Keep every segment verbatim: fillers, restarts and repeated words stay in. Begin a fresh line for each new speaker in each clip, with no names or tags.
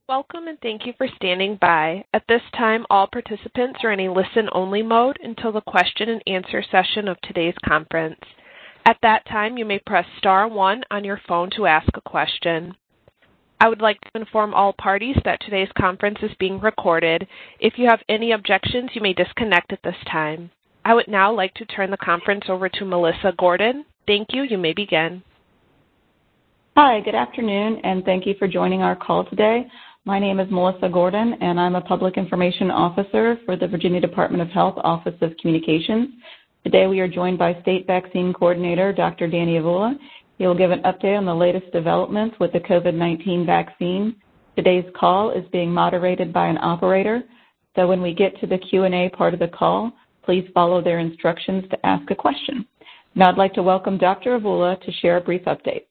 Welcome and thank you for standing by. At this time, all participants are in a listen-only mode until the question and answer session of today's conference. At that time, you may press star one on your phone to ask a question. I would like to inform all parties that today's conference is being recorded. If you have any objections, you may disconnect at this time. I would now like to turn the conference over to Melissa Gordon. Thank you. You may begin.
Hi, good afternoon, and thank you for joining our call today. My name is Melissa Gordon, and I'm a Public Information Officer for the Virginia Department of Health Office of Communications. Today we are joined by State Vaccine Coordinator Doctor Danny Avula. He will give an update on the latest developments with the COVID nineteen vaccine. Today's call is being moderated by an operator, so when we get to the Q and A part of the call, please follow their instructions to ask a question. Now I'd like to welcome Doctor Avula to share a brief update.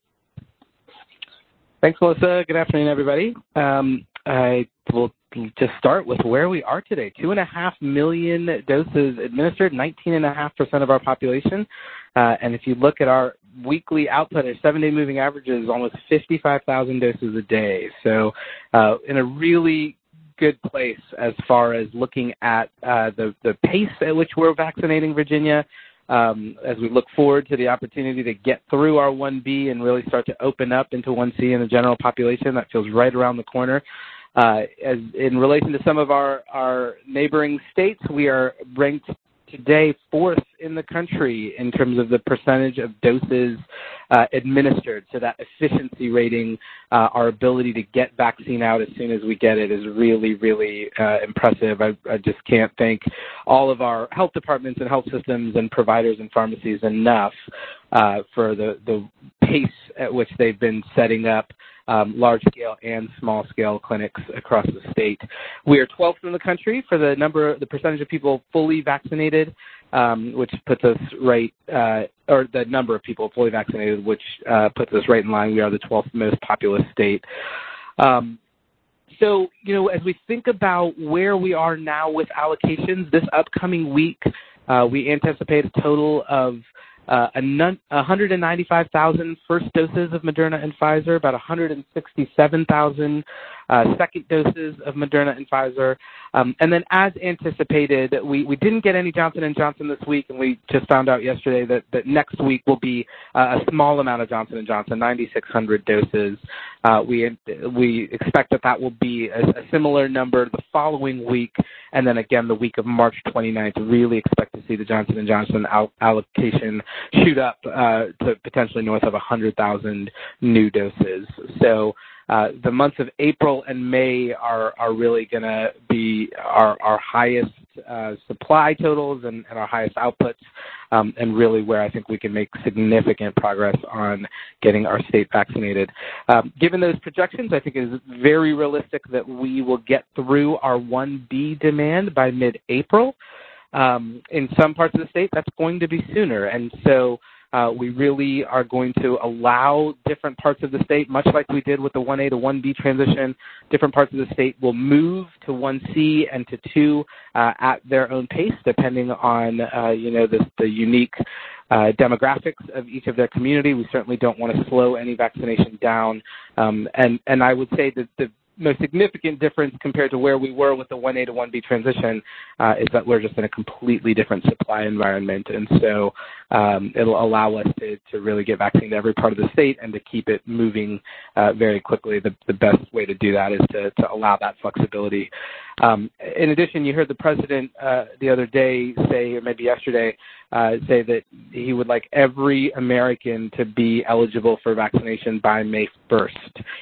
Thanks, Melissa. Good afternoon, everybody. Um, I will just start with where we are today. Two and a half million doses administered, nineteen and a half percent of our population. Uh, and if you look at our weekly output, our seven-day moving average is almost fifty-five thousand doses a day. So uh, in a really good place as far as looking at uh, the, the pace at which we're vaccinating Virginia. Um, as we look forward to the opportunity to get through our one B and really start to open up into one C in the general population, that feels right around the corner. Uh, as in relation to some of our, our neighboring states, we are ranked today fourth in the country in terms of the percentage of doses uh, administered. So that efficiency rating, uh, our ability to get vaccine out as soon as we get it is really, really uh, impressive. I, I just can't thank all of our health departments and health systems and providers and pharmacies enough uh, for the, the pace at which they've been setting up Um, large-scale and small-scale clinics across the state. We are twelfth in the country for the number, the percentage of people fully vaccinated, um, which puts us right, uh, or the number of people fully vaccinated, which uh, puts us right in line. We are the twelfth most populous state. Um, so, you know, as we think about where we are now with allocations, this upcoming week, uh, we anticipate a total of Uh, one hundred ninety-five thousand first doses of Moderna and Pfizer, about one hundred sixty-seven thousand uh, second doses of Moderna and Pfizer. Um, and then as anticipated, we, we didn't get any Johnson and Johnson this week, and we just found out yesterday that, that next week will be uh, a small amount of Johnson and Johnson, ninety-six hundred doses. Uh, we, we expect that that will be a, a similar number the following week, and then again the week of March twenty-ninth, really expect to see the Johnson and Johnson al- allocation shoot up uh, to potentially north of one hundred thousand new doses. So uh, the months of April and May are, are really going to be our, our highest uh, supply totals and, and our highest outputs, um, and really where I think we can make significant progress on getting our state vaccinated. Um, given those projections, I think it is very realistic that we will get through our one B demand by mid-April. Um, in some parts of the state, that's going to be sooner. And so uh, we really are going to allow different parts of the state, much like we did with the one A to one B transition, different parts of the state will move to one C and to two uh, at their own pace, depending on, uh, you know, the, the unique uh, demographics of each of their community. We certainly don't want to slow any vaccination down. Um, and, and I would say that the most significant difference compared to where we were with the one A to one B transition uh, is that we're just in a completely different supply environment. And so um, it'll allow us to, to really get vaccine to every part of the state and to keep it moving uh, very quickly. The, the best way to do that is to, to allow that flexibility. Um, in addition, you heard the president uh, the other day say, or maybe yesterday, uh, say that he would like every American to be eligible for vaccination by May first.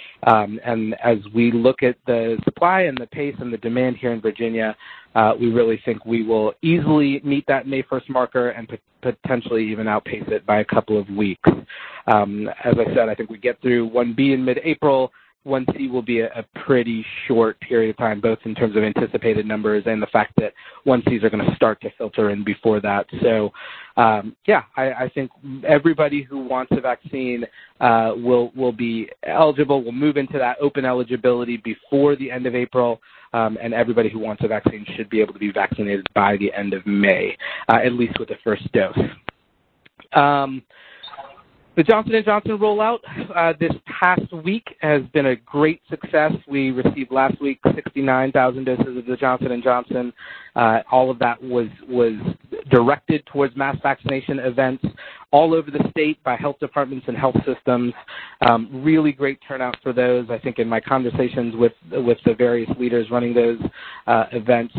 Um, and as we look at the supply and the pace and the demand here in Virginia, uh, we really think we will easily meet that May first marker and p- potentially even outpace it by a couple of weeks. Um, as I said, I think we get through one B in mid-April. one C will be a, a pretty short period of time, both in terms of anticipated numbers and the fact that one Cs are going to start to filter in before that. So, um, yeah, I, I think everybody who wants a vaccine uh, will will be eligible, will move into that open eligibility before the end of April, um, and everybody who wants a vaccine should be able to be vaccinated by the end of May, uh, at least with the first dose. Um, The Johnson and Johnson rollout uh, this past week has been a great success. We received last week sixty-nine thousand doses of the Johnson and Johnson. Uh, all of that was was directed towards mass vaccination events all over the state by health departments and health systems. Um, really great turnout for those. I think in my conversations with with the various leaders running those uh, events,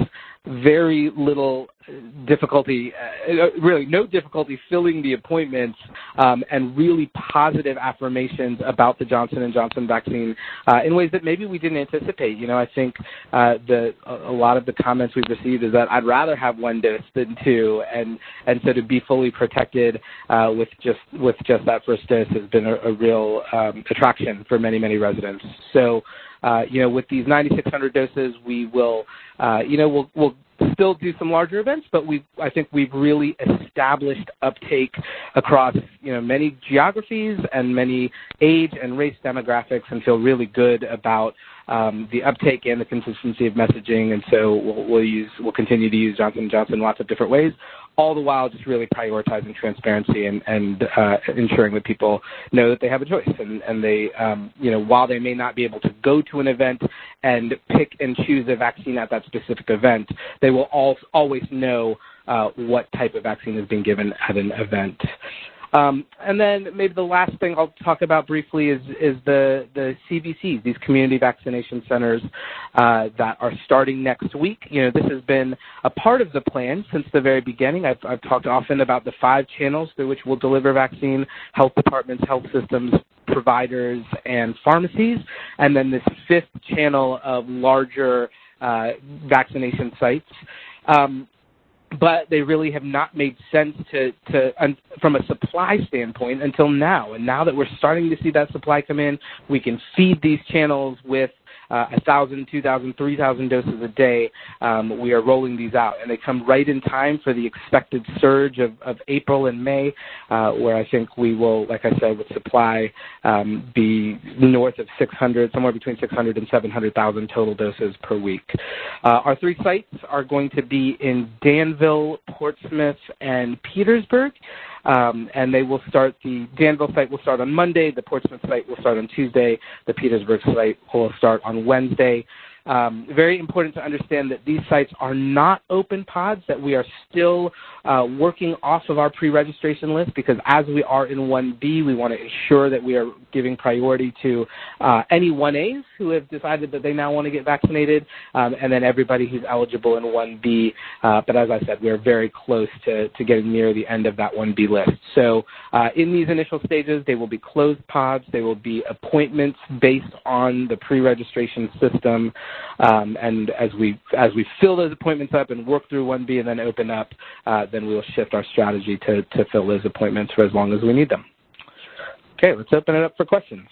very little difficulty, uh, really no difficulty filling the appointments, um, and really positive affirmations about the Johnson and Johnson vaccine uh, in ways that maybe we didn't anticipate. You know, I think uh, the a lot of the comments we've received is that I'd rather have one dose than two, and and so to be fully protected uh, with just with just that first dose has been a, a real um, attraction for many many residents. So. Uh, you know, with these ninety-six hundred doses, we will, uh, you know, we'll, we'll still do some larger events, but we, I think we've really established uptake across, you know, many geographies and many age and race demographics, and feel really good about um, the uptake and the consistency of messaging. And so we'll, we'll use, we'll continue to use Johnson and Johnson in lots of different ways, all the while just really prioritizing transparency and, and uh, ensuring that people know that they have a choice. And, and they, um, you know, while they may not be able to go to an event and pick and choose a vaccine at that specific event, they will all, always know uh, what type of vaccine is being given at an event. Um, and then maybe the last thing I'll talk about briefly is, is the, the C V Cs, these community vaccination centers uh, that are starting next week. You know, this has been a part of the plan since the very beginning. I've, I've talked often about the five channels through which we'll deliver vaccine: health departments, health systems, providers, and pharmacies, and then this fifth channel of larger uh, vaccination sites. Um, but they really have not made sense to, to um, from a supply standpoint until now. And now that we're starting to see that supply come in, we can feed these channels with uh, one thousand, two thousand, three thousand doses a day. Um, we are rolling these out, and they come right in time for the expected surge of, of April and May, uh, where I think we will, like I said, with supply um, be north of six hundred, somewhere between six hundred and seven hundred thousand total doses per week. Uh, our three sites are going to be in Danville, Portsmouth, and Petersburg. Um, and they will start, the Danville site will start on Monday, the Portsmouth site will start on Tuesday, the Petersburg site will start on Wednesday. Um, very important to understand that these sites are not open pods, that we are still uh, working off of our pre-registration list, because as we are in one B, we want to ensure that we are giving priority to uh, any one A's who have decided that they now want to get vaccinated, um, and then everybody who's eligible in one B. Uh, but as I said, we're very close to, to getting near the end of that one B list. So uh, in these initial stages, they will be closed pods. They will be appointments based on the pre-registration system. Um, and as we as we fill those appointments up and work through one B and then open up, uh, then we will shift our strategy to, to fill those appointments for as long as we need them. Okay, let's open it up for questions.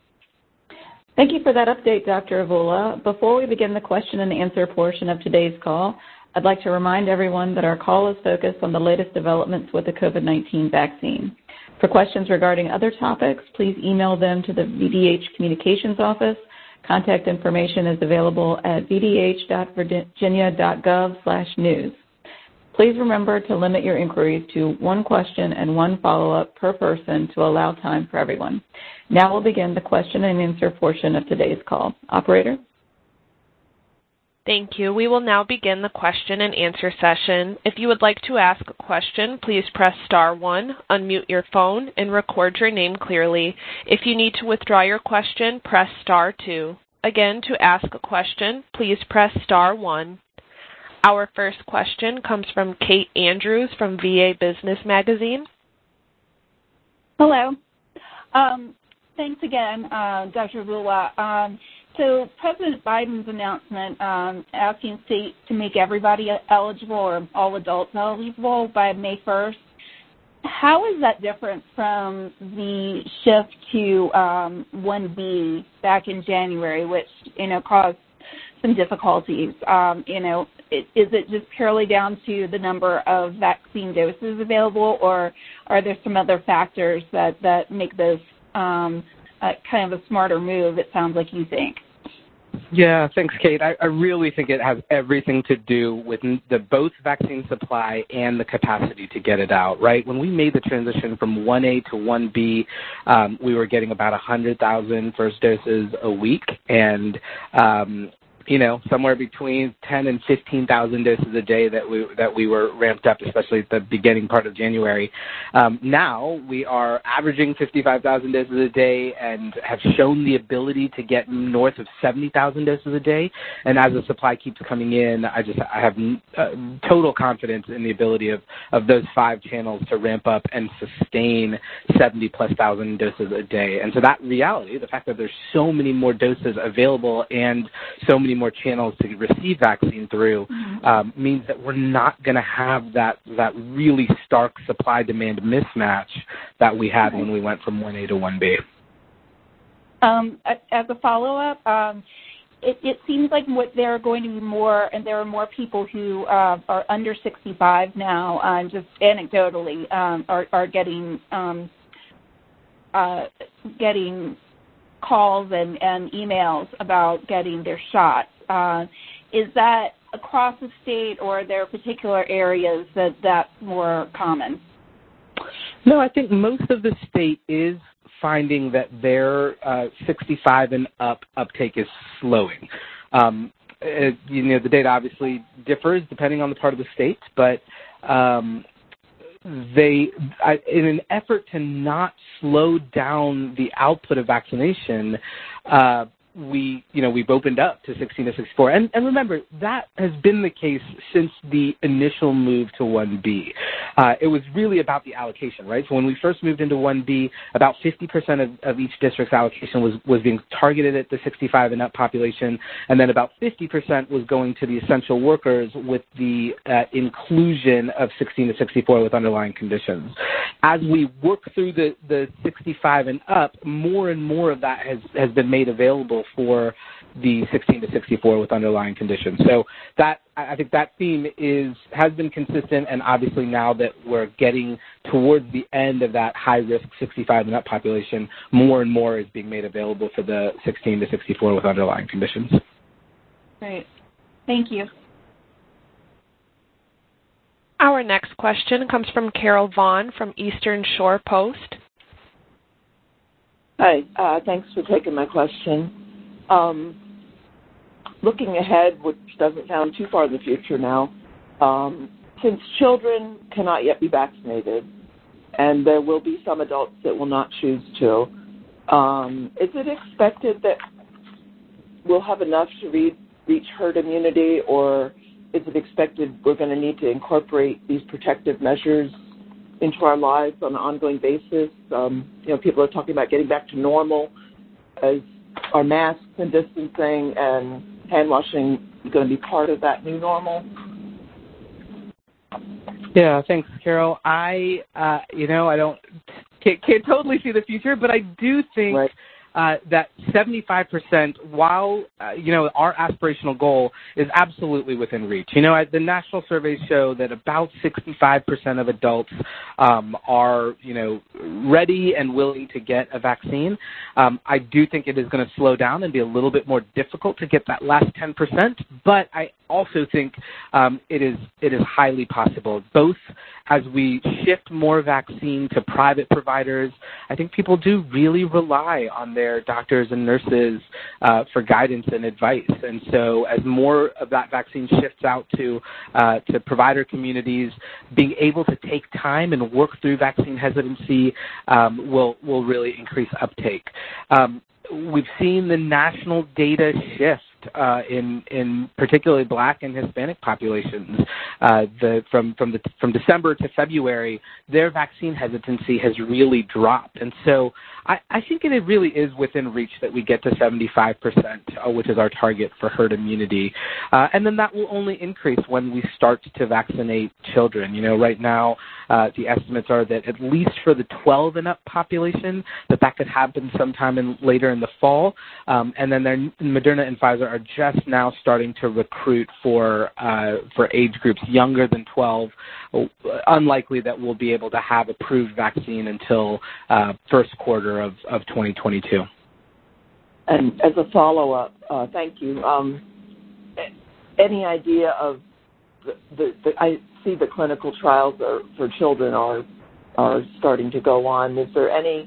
Thank you for that update, Doctor Avula. Before we begin the question and answer portion of today's call, I'd like to remind everyone that our call is focused on the latest developments with the COVID nineteen vaccine. For questions regarding other topics, please email them to the V D H Communications Office. Contact information is available at v d h dot virginia dot gov slash news. Please remember to limit your inquiries to one question and one follow-up per person to allow time for everyone. Now we'll begin the question and answer portion of today's call. Operator?
Thank you. We will now begin the question and answer session. If you would like to ask a question, please press star one, unmute your phone, and record your name clearly. If you need to withdraw your question, press star two. Again, to ask a question, please press star one. Our first question comes from Kate Andrews from V A Business Magazine.
Hello. Um, thanks again, uh, Doctor Avula. Um, So President Biden's announcement um, asking states to make everybody eligible, or all adults eligible, by May first, how is that different from the shift to um, one B back in January, which, you know, caused some difficulties? Um, you know, it, is it just purely down to the number of vaccine doses available, or are there some other factors that, that make those um, uh, kind of a smarter move, it sounds like you think?
Yeah, thanks, Kate. I, I really think it has everything to do with the both vaccine supply and the capacity to get it out, right? When we made the transition from one A to one B, um, we were getting about one hundred thousand first doses a week, and um, you know, somewhere between ten and fifteen thousand doses a day that we that we were ramped up, especially at the beginning part of January. Um, now we are averaging fifty-five thousand doses a day and have shown the ability to get north of seventy thousand doses a day. And as the supply keeps coming in, I just I have uh, total confidence in the ability of, of those five channels to ramp up and sustain seventy plus thousand doses a day. And so that reality, the fact that there's so many more doses available and so many more channels to receive vaccine through, um, means that we're not going to have that that really stark supply-demand mismatch that we had when we went from one A to one B.
Um, as a follow-up, um, it, it seems like what there are going to be more, and there are more people who uh, are under sixty-five now, uh, just anecdotally, um, are, are getting um, uh, getting calls and, and emails about getting their shots. Uh, is that across the state, or are there particular areas that that's more common?
No, I think most of the state is finding that their uh, sixty-five and up uptake is slowing. Um, it, you know, the data obviously differs depending on the part of the state, but um, they, I, in an effort to not slow down the output of vaccination, uh, we, you know, we've opened up to sixteen to sixty-four. And, and remember, that has been the case since the initial move to one B. Uh, it was really about the allocation, right? So when we first moved into one B, about fifty percent of, of each district's allocation was, was being targeted at the sixty-five and up population, and then about fifty percent was going to the essential workers with the uh, inclusion of sixteen to sixty-four with underlying conditions. As we work through the, the sixty-five and up, more and more of that has, has been made available for the sixteen to sixty-four with underlying conditions. So that, I think that theme is has been consistent, and obviously now that we're getting towards the end of that high-risk sixty-five and up population, more and more is being made available for the sixteen to sixty-four with underlying conditions.
Great. Thank you.
Our next question comes from Carol Vaughn from Eastern Shore Post.
Hi. Uh, thanks for taking my question. Um, looking ahead, which doesn't sound too far in the future now, um, since children cannot yet be vaccinated, and there will be some adults that will not choose to, um, is it expected that we'll have enough to re- reach herd immunity, or is it expected we're going to need to incorporate these protective measures into our lives on an ongoing basis? Um, you know, people are talking about getting back to normal. As are masks and distancing and hand washing going to be part of that new normal?
Yeah, thanks, Carol. I, uh, you know, I don't can't, can't totally see the future, but I do think
right.
uh, that seventy-five percent, while, uh, you know, our aspirational goal is absolutely within reach. You know, the national surveys show that about sixty-five percent of adults um, are, you know, ready and willing to get a vaccine. Um, I do think it is going to slow down and be a little bit more difficult to get that last ten percent, but I also think um, it is it is highly possible, both as we shift more vaccine to private providers. I think people do really rely on their doctors and nurses uh, for guidance and advice. And so as more of that vaccine shifts out to uh, to provider communities, being able to take time and work through vaccine hesitancy um, will, will really increase uptake. Um, we've seen the national data shift Uh, in in particularly Black and Hispanic populations. Uh, the from from the from December to February, their vaccine hesitancy has really dropped, and so I, I think it really is within reach that we get to seventy-five percent, uh, which is our target for herd immunity, uh, and then that will only increase when we start to vaccinate children. You know, right now uh, the estimates are that at least for the twelve and up population, that that could happen sometime in later in the fall, um, and then their Moderna and Pfizer are just now starting to recruit for uh, for age groups younger than twelve. Unlikely that we'll be able to have approved vaccine until uh, first quarter of, of twenty twenty-two.
And as a follow-up, uh, thank you. Um, any idea of the, the, the, I see the clinical trials are, for children are are starting to go on. Is there any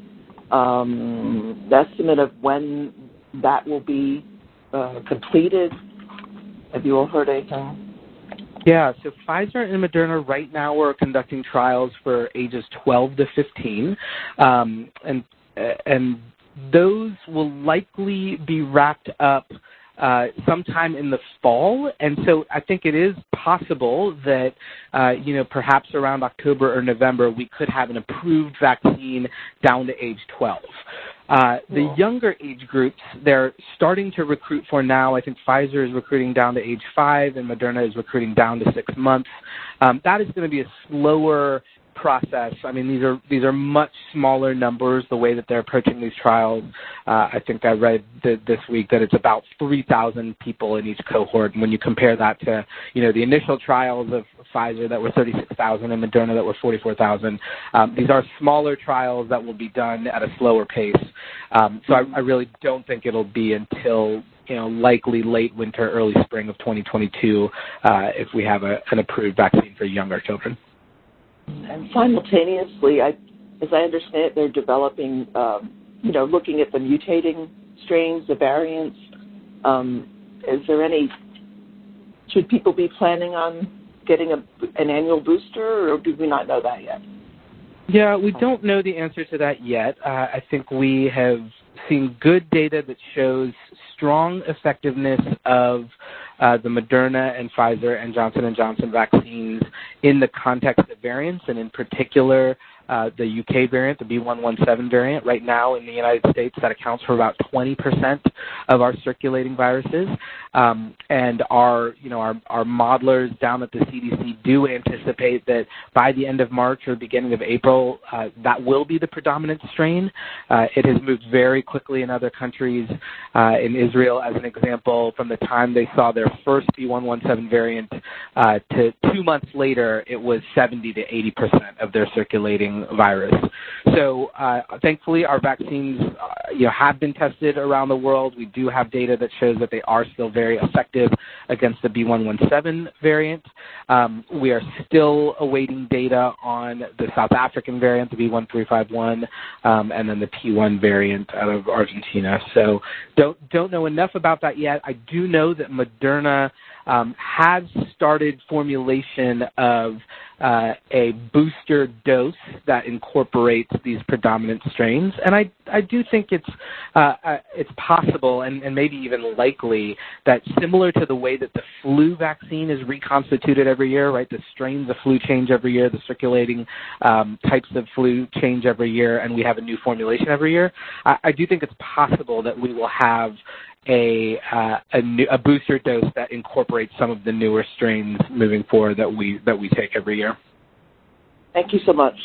um, estimate of when that will be uh, completed? Have you all heard anything?
Yeah, so Pfizer and Moderna right now are conducting trials for ages twelve to fifteen, um, and and those will likely be wrapped up uh, sometime in the fall. And so I think it is possible that, uh, you know, perhaps around October or November, we could have an approved vaccine down to age twelve. Uh, the younger age groups, they're starting to recruit for now. I think Pfizer is recruiting down to age five, and Moderna is recruiting down to six months. Um, that is going to be a slower process. I mean, these are these are much smaller numbers. The way that they're approaching these trials, uh, I think I read th- this week that it's about three thousand people in each cohort. And when you compare that to, you know, the initial trials of Pfizer that were thirty-six thousand and Moderna that were forty-four thousand, um, these are smaller trials that will be done at a slower pace. Um, so I, I really don't think it'll be until, you know, likely late winter, early spring of twenty twenty-two uh, if we have a, an approved vaccine for younger children.
And simultaneously, I, as I understand it, they're developing, um, you know, looking at the mutating strains, the variants. Um, is there any, should people be planning on getting a, an annual booster, or do we not know that yet?
Yeah, we don't know the answer to that yet. Uh, I think we have seen good data that shows strong effectiveness of uh, the Moderna and Pfizer and Johnson and Johnson vaccines in the context of variants, and in particular uh, the U K variant, the B one one seven variant. Right now in the United States, that accounts for about twenty percent of our circulating viruses. Um, and our, you know, our, our modelers down at the C D C do anticipate that by the end of March or beginning of April, uh, that will be the predominant strain. Uh, it has moved very quickly in other countries. Uh, in Israel, as an example, from the time they saw their first B one one seven variant uh, to two months later, it was seventy to eighty percent of their circulating virus. So uh, thankfully, our vaccines uh, you know, have been tested around the world. We do have data that shows that they are still very effective against the B one one seven variant. Um, we are still awaiting data on the South African variant, the B one three five one, um, and then the P one variant out of Argentina. So don't don't know enough about that yet. I do know that Moderna um, has started formulation of uh, a booster dose that incorporates these predominant strains, and I I do think it's uh, uh, it's possible and, and maybe even likely that similar to the way that the flu vaccine is reconstituted every year, right? The strains of flu change every year, the circulating um, types of flu change every year, and we have a new formulation every year. I, I do think it's possible that we will have a uh, a, new, a booster dose that incorporates some of the newer strains moving forward that we that we take every year.
Thank you so much.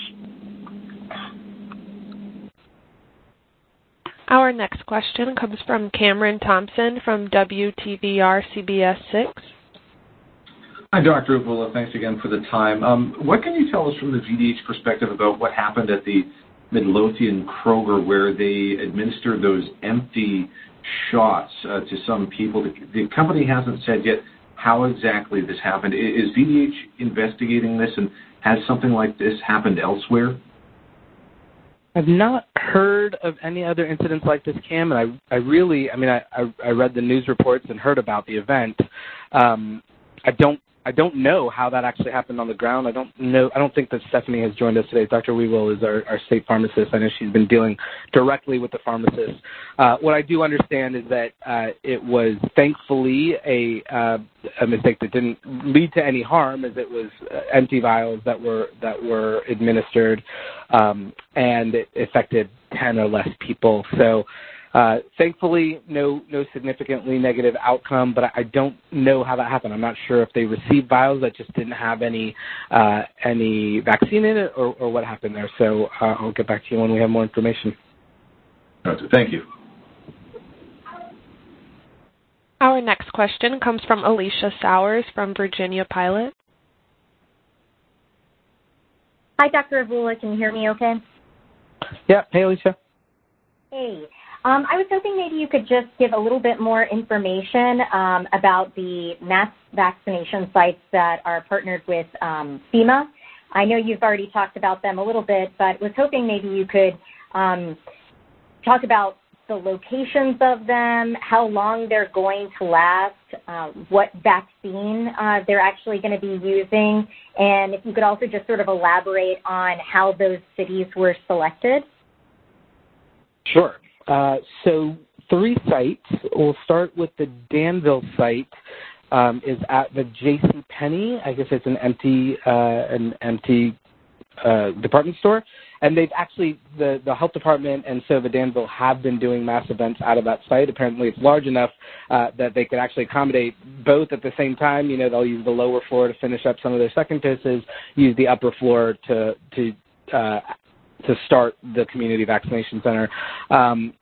Our next question comes from Cameron Thompson from W T V R C B S six.
Hi, Doctor Avula. Thanks again for the time. Um, what can you tell us from the V D H perspective about what happened at the Midlothian Kroger where they administered those empty shots uh, to some people? The, the company hasn't said yet how exactly this happened. Is V D H investigating this, and has something like this happened elsewhere?
I've not heard of any other incidents like this, Cam, and I, I really, I mean, I, I, I read the news reports and heard about the event. Um, I don't, I don't know how that actually happened on the ground. I don't know. I don't think that Stephanie has joined us today. Doctor Weevil is our, our state pharmacist. I know she's been dealing directly with the pharmacists. Uh, what I do understand is that uh, it was thankfully a uh, a mistake that didn't lead to any harm, as it was uh, empty vials that were that were administered, um, and it affected ten or less people. So. Uh, thankfully, no no significantly negative outcome, but I, I don't know how that happened. I'm not sure if they received vials that just didn't have any uh, any vaccine in it, or, or what happened there. So uh, I'll get back to you when we have more information.
Thank you.
Our next question comes from Alicia Sowers from Virginia Pilot.
Hi, Doctor Avula. Can you hear me okay?
Yeah. Hey, Alicia.
Hey. Um, I was hoping maybe you could just give a little bit more information um, about the mass vaccination sites that are partnered with um, FEMA. I know you've already talked about them a little bit, but was hoping maybe you could um, talk about the locations of them, how long they're going to last, uh, what vaccine uh, they're actually going to be using, and if you could also just sort of elaborate on how those cities were selected.
Sure. Uh, so three sites. We'll start with the Danville site. Um, is at the JCPenney. I guess it's an empty, uh, an empty uh, department store. And they've actually, the, the health department and so the Danville have been doing mass events out of that site. Apparently it's large enough uh, that they could actually accommodate both at the same time. You know, they'll use the lower floor to finish up some of their second doses, use the upper floor to, to, uh, to start the community vaccination center. Um,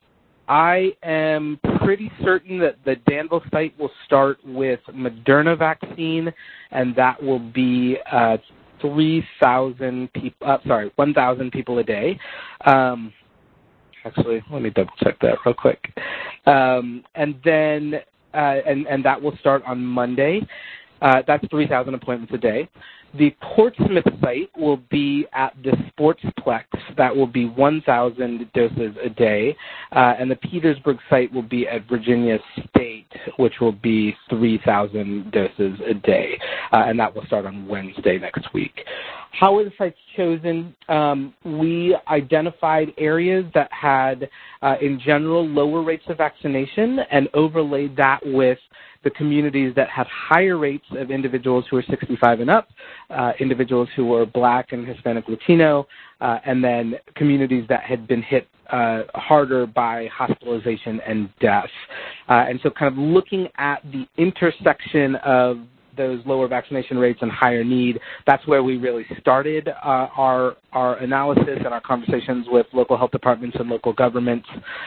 I am pretty certain that the Danville site will start with Moderna vaccine, and that will be uh, three thousand people, uh, sorry, one thousand people a day. Um, actually, let me double check that real quick. Um, and then, uh, and, and that will start on Monday. Uh, that's three thousand appointments a day. The Portsmouth site will be at the Sportsplex. That will be one thousand doses a day. Uh, and the Petersburg site will be at Virginia State, which will be three thousand doses a day. Uh, and that will start on Wednesday next week. How were the sites chosen? Um, we identified areas that had, uh, in general, lower rates of vaccination and overlaid that with the communities that had higher rates of individuals who are sixty-five and up, uh, individuals who were Black and Hispanic Latino, uh, and then communities that had been hit uh, harder by hospitalization and death. Uh, and so kind of looking at the intersection of those lower vaccination rates and higher need, that's where we really started uh, our our analysis and our conversations with local health departments and local governments.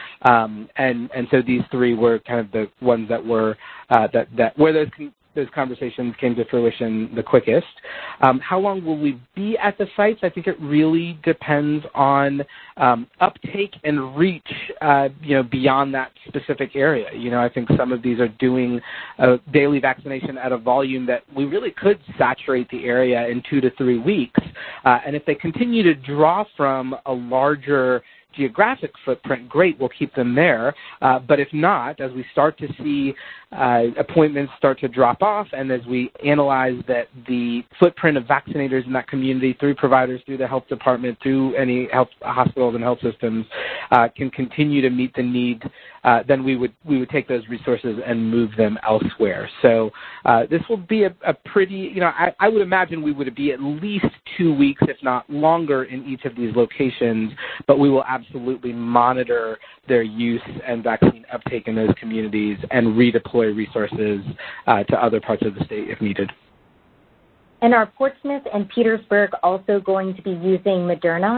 Um, and and so these three were kind of the ones that were uh, that that where those those conversations came to fruition the quickest. Um, how long will we be at the sites? I think it really depends on um, uptake and reach, uh, you know, beyond that specific area. You know, I think some of these are doing uh, daily vaccination at a volume that we really could saturate the area in two to three weeks. Uh, and if they continue to draw from a larger geographic footprint, great, we'll keep them there. Uh, but if not, as we start to see uh, appointments start to drop off, and as we analyze that the footprint of vaccinators in that community through providers, through the health department, through any health hospitals and health systems uh, can continue to meet the need, uh, then we would we would take those resources and move them elsewhere. So uh, this will be a, a pretty, you know, I, I would imagine we would be at least two weeks, if not longer, in each of these locations, but we will absolutely monitor their use and vaccine uptake in those communities and redeploy resources uh, to other parts of the state if needed.
And are Portsmouth and Petersburg also going to be using Moderna?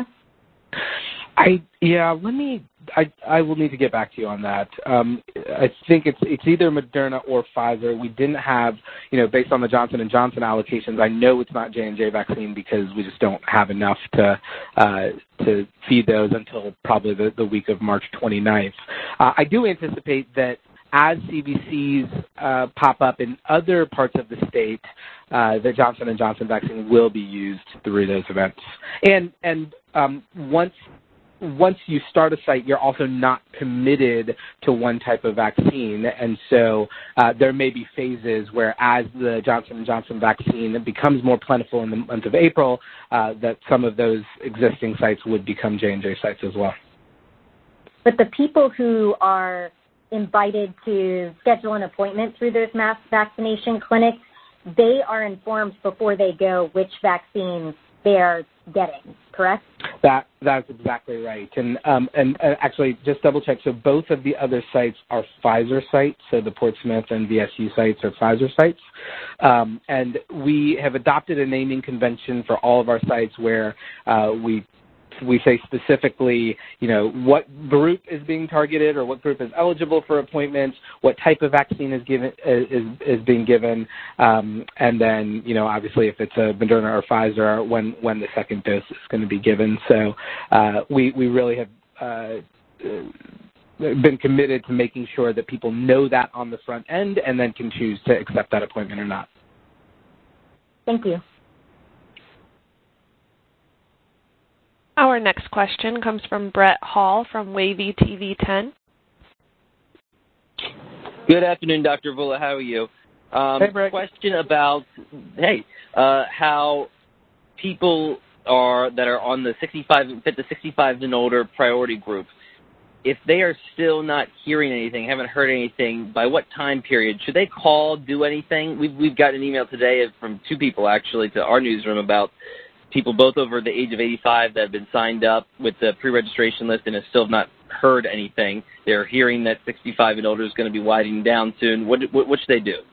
I yeah, let me. I I will need to get back to you on that. Um, I think it's it's either Moderna or Pfizer. We didn't have, you know, based on the Johnson and Johnson allocations. I know it's not J and J vaccine because we just don't have enough to uh, to feed those until probably the, the week of March twenty-ninth. Uh, I do anticipate that as C V Cs uh, pop up in other parts of the state, uh, the Johnson and Johnson vaccine will be used through those events. And and um, once once you start a site, you're also not committed to one type of vaccine, and so uh, there may be phases where, as the Johnson and Johnson vaccine becomes more plentiful in the month of April, uh, that some of those existing sites would become J and J sites as well.
But the people who are invited to schedule an appointment through those mass vaccination clinics, they are informed before they go which vaccine they are getting, correct?
That that's exactly right. And um, and uh, actually, just double check. So both of the other sites are Pfizer sites. So the Portsmouth and V S U sites are Pfizer sites. Um, and we have adopted a naming convention for all of our sites where uh, we we say specifically, you know, what group is being targeted or what group is eligible for appointments, what type of vaccine is given is is being given, um, and then, you know, obviously if it's a Moderna or Pfizer, when when the second dose is going to be given. So uh, we we really have uh, been committed to making sure that people know that on the front end and then can choose to accept that appointment or not.
Thank you.
Our next question comes from Brett Hall from Wavy T V ten.
Good afternoon, Doctor Avula. How are you? Um,
hey, Brett.
Question about, hey, uh, how people are that are on the sixty-five, fit the sixty-five and older priority group, if they are still not hearing anything, haven't heard anything, by what time period? Should they call, do anything? We've, we've got an email today from two people, actually, to our newsroom about people both over the age of eighty-five that have been signed up with the pre-registration list and have still not heard anything. They're hearing that sixty-five and older is going to be winding down soon. What, what, what should they do?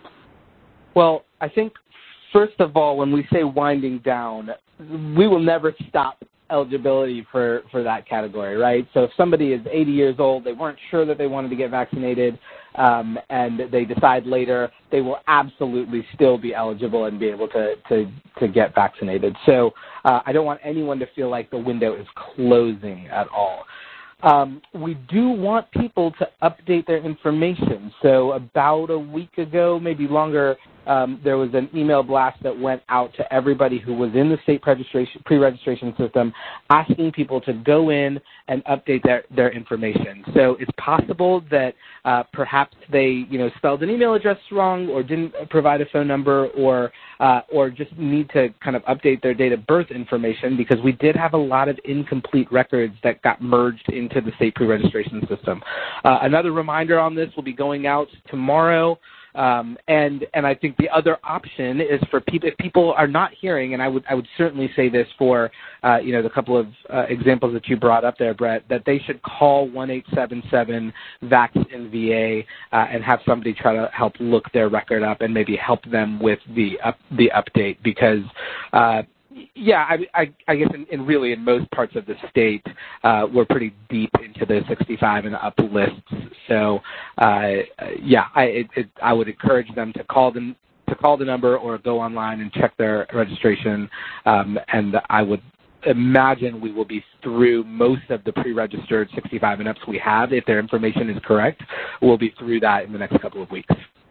Well, I think, first of all, when we say winding down, we will never stop eligibility for, for that category, right? So if somebody is eighty years old, they weren't sure that they wanted to get vaccinated, um, and they decide later, they will absolutely still be eligible and be able to, to, to get vaccinated. So uh, I don't want anyone to feel like the window is closing at all. Um, we do want people to update their information. So about a week ago, maybe longer, um, there was an email blast that went out to everybody who was in the state pre-registration, pre-registration system asking people to go in and update their, their information. So it's possible that uh, perhaps they, you know, spelled an email address wrong or didn't provide a phone number or uh, or just need to kind of update their date of birth information, because we did have a lot of incomplete records that got merged into the state pre-registration system. Uh, another reminder on this will be going out tomorrow. Um, and and I think the other option is for people, if people are not hearing, and I would I would certainly say this for uh, you know the couple of uh, examples that you brought up there, Brett, that they should call one eight seven seven VAX N V A uh, and have somebody try to help look their record up and maybe help them with the up, the update, because uh, yeah, I, I, I guess in, in really in most parts of the state, uh, we're pretty deep into the sixty-five and up lists. So, uh, yeah, I, it, it, I would encourage them to call them to call the number or go online and check their registration. Um, and I would imagine we will be through most of the pre-registered sixty-five and ups we have. If their information is correct, we'll be through that in the next couple of weeks.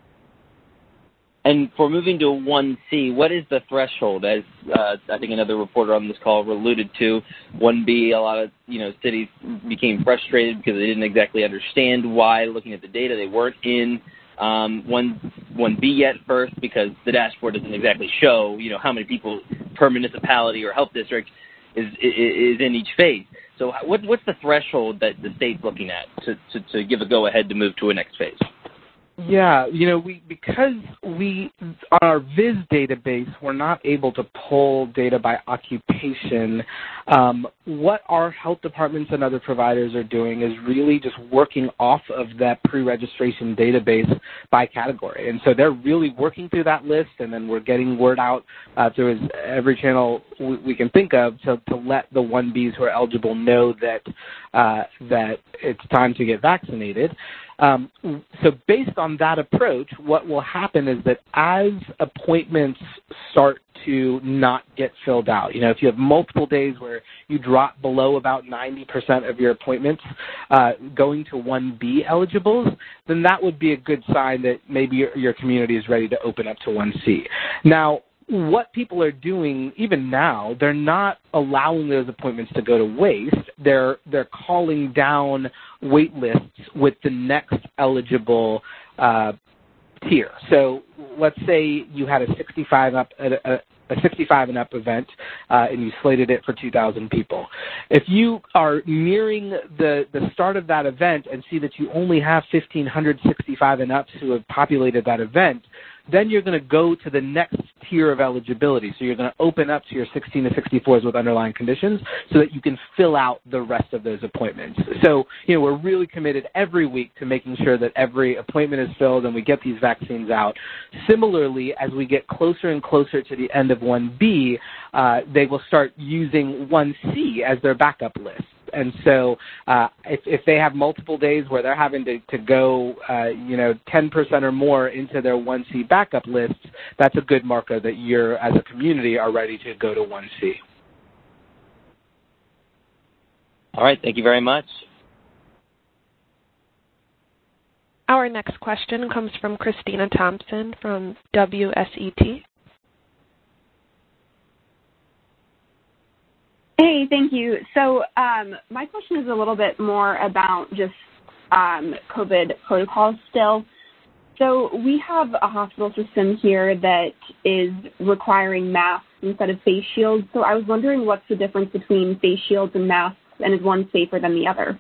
And for moving to one C, what is the threshold? As uh, I think another reporter on this call alluded to, one B, a lot of you know cities became frustrated because they didn't exactly understand why, looking at the data, they weren't in um, one, one B yet first, because the dashboard doesn't exactly show you know how many people per municipality or health district is is in each phase. So what, what's the threshold that the state's looking at to, to, to give a go-ahead to move to a next phase?
Yeah, you know, we because we on our Viz database, we're not able to pull data by occupation. Um, what our health departments and other providers are doing is really just working off of that pre-registration database by category, and so they're really working through that list, and then we're getting word out uh, through every channel we, we can think of to, to let the one Bs who are eligible know that uh, that it's time to get vaccinated. Um, so based on that approach, what will happen is that as appointments start to not get filled out, you know, if you have multiple days where you drop below about ninety percent of your appointments uh, going to one B eligibles, then that would be a good sign that maybe your, your community is ready to open up to one C. Now, what people are doing, even now, they're not allowing those appointments to go to waste. They're they're calling down wait lists with the next eligible uh, tier. So let's say you had a sixty-five up a, a, a sixty-five and up event, uh, and you slated it for two thousand people. If you are nearing the, the start of that event and see that you only have fifteen hundred sixty-five and ups who have populated that event, then you're going to go to the next tier of eligibility. So you're going to open up to your sixteen to sixty-fours with underlying conditions so that you can fill out the rest of those appointments. So, you know, we're really committed every week to making sure that every appointment is filled and we get these vaccines out. Similarly, as we get closer and closer to the end of one B, uh, they will start using one C as their backup list. And so uh, if, if they have multiple days where they're having to, to go, uh, you know, ten percent or more into their one C backup lists, that's a good marker that you're, as a community, are ready to go to one C.
All right. Thank you very much.
Our next question comes from Christina Thompson from W S E T.
Hey, thank you. So um, my question is a little bit more about just um, COVID protocols still. So we have a hospital system here that is requiring masks instead of face shields. So I was wondering what's the difference between face shields and masks, and is one safer than the other?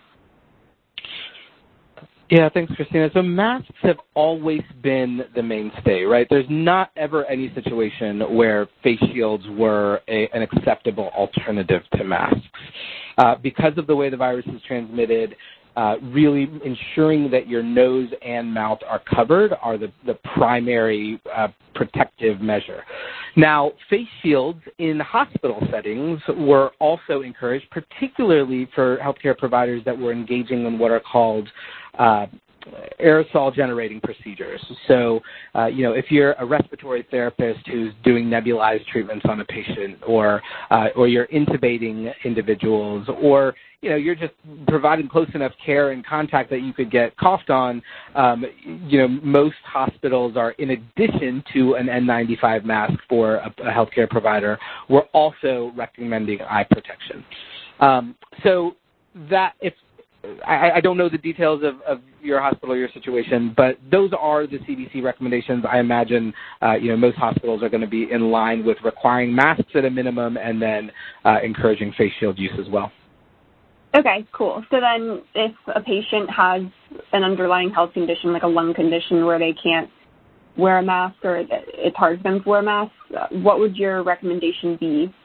Yeah, thanks, Christina. So masks have always been the mainstay, right? There's not ever any situation where face shields were a, an acceptable alternative to masks. Uh, because of the way the virus is transmitted, uh, really ensuring that your nose and mouth are covered are the, the primary uh, protective measure. Now, face shields in hospital settings were also encouraged, particularly for healthcare providers that were engaging in what are called uh, aerosol generating procedures. So, uh, you know, if you're a respiratory therapist who's doing nebulized treatments on a patient, or uh, or you're intubating individuals, or you know, you're just providing close enough care and contact that you could get coughed on, um, you know, most hospitals are, in addition to an N ninety-five mask for a, a healthcare provider, we're also recommending eye protection. Um, so that if I, I don't know the details of, of your hospital or your situation, but those are the C D C recommendations. I imagine, uh, you know, most hospitals are going to be in line with requiring masks at a minimum and then uh, encouraging face shield use as well.
Okay, cool. So then if a patient has an underlying health condition, like a lung condition where they can't wear a mask or it's hard for them to wear a mask, what would your recommendation be?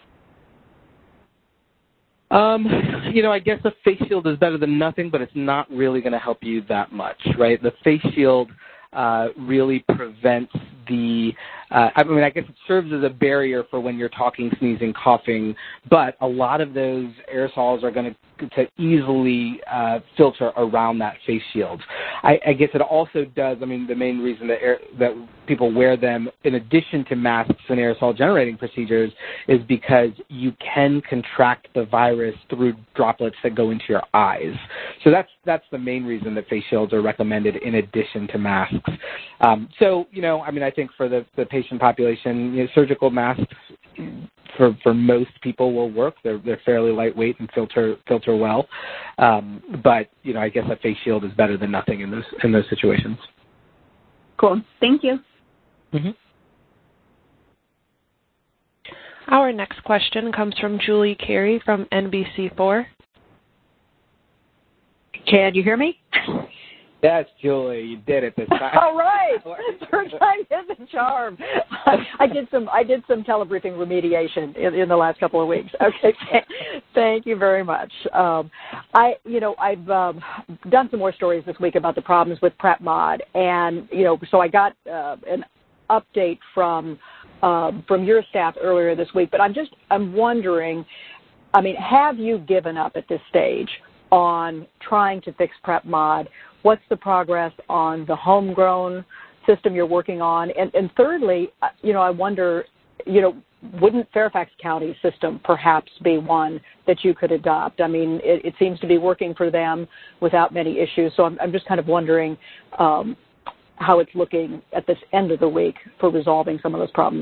Um, you know, I guess a face shield is better than nothing, but it's not really going to help you that much, right? The face shield uh, really prevents the, uh, I mean, I guess it serves as a barrier for when you're talking, sneezing, coughing, but a lot of those aerosols are going to to easily uh, filter around that face shield. I, I guess it also does, I mean, the main reason that, air, that people wear them, in addition to masks and aerosol generating procedures, is because you can contract the virus through droplets that go into your eyes. So that's that's the main reason that face shields are recommended in addition to masks. Um, so, you know, I mean, I think for the, the patient population, you know, surgical masks for, for most people will work. They're they're fairly lightweight and filter filter well. Um, but, you know, I guess a face shield is better than nothing in those in those situations.
Cool. Thank you.
Mm-hmm.
Our next question comes from Julie Carey from N B C four.
Can you hear me?
Yes, Julie, you did it this time.
All right, third time is a charm. I did some I did some telebriefing remediation in, in the last couple of weeks. Okay, thank you very much. Um, I, you know, I've um, done some more stories this week about the problems with Prep Mod, and you know, so I got uh, an update from uh, from your staff earlier this week. But I'm just I'm wondering, I mean, have you given up at this stage on trying to fix Prep Mod? What's the progress on the homegrown system you're working on? And, and thirdly, you know, I wonder, you know, wouldn't Fairfax County's system perhaps be one that you could adopt? I mean, it, it seems to be working for them without many issues. So I'm, I'm just kind of wondering um, how it's looking at this end of the week for resolving some of those problems.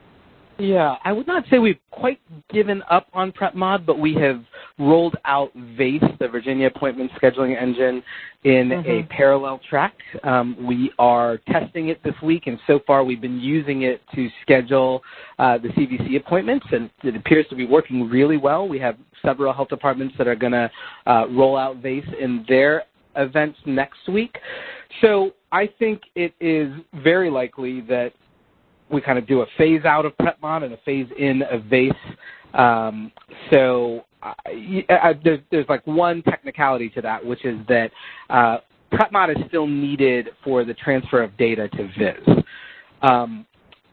Yeah, I would not say we've quite given up on Prep Mod, but we have rolled out VACE, the Virginia Appointment Scheduling Engine, in mm-hmm. a parallel track. Um, we are testing it this week, and so far we've been using it to schedule uh, the C V C appointments, and it appears to be working really well. We have several health departments that are going to uh, roll out VACE in their events next week. So I think it is very likely that we kind of do a phase out of Prep Mod and a phase in of VACE. Um, so uh, I, there's, there's like one technicality to that, which is that uh, Prep Mod is still needed for the transfer of data to Viz. Um,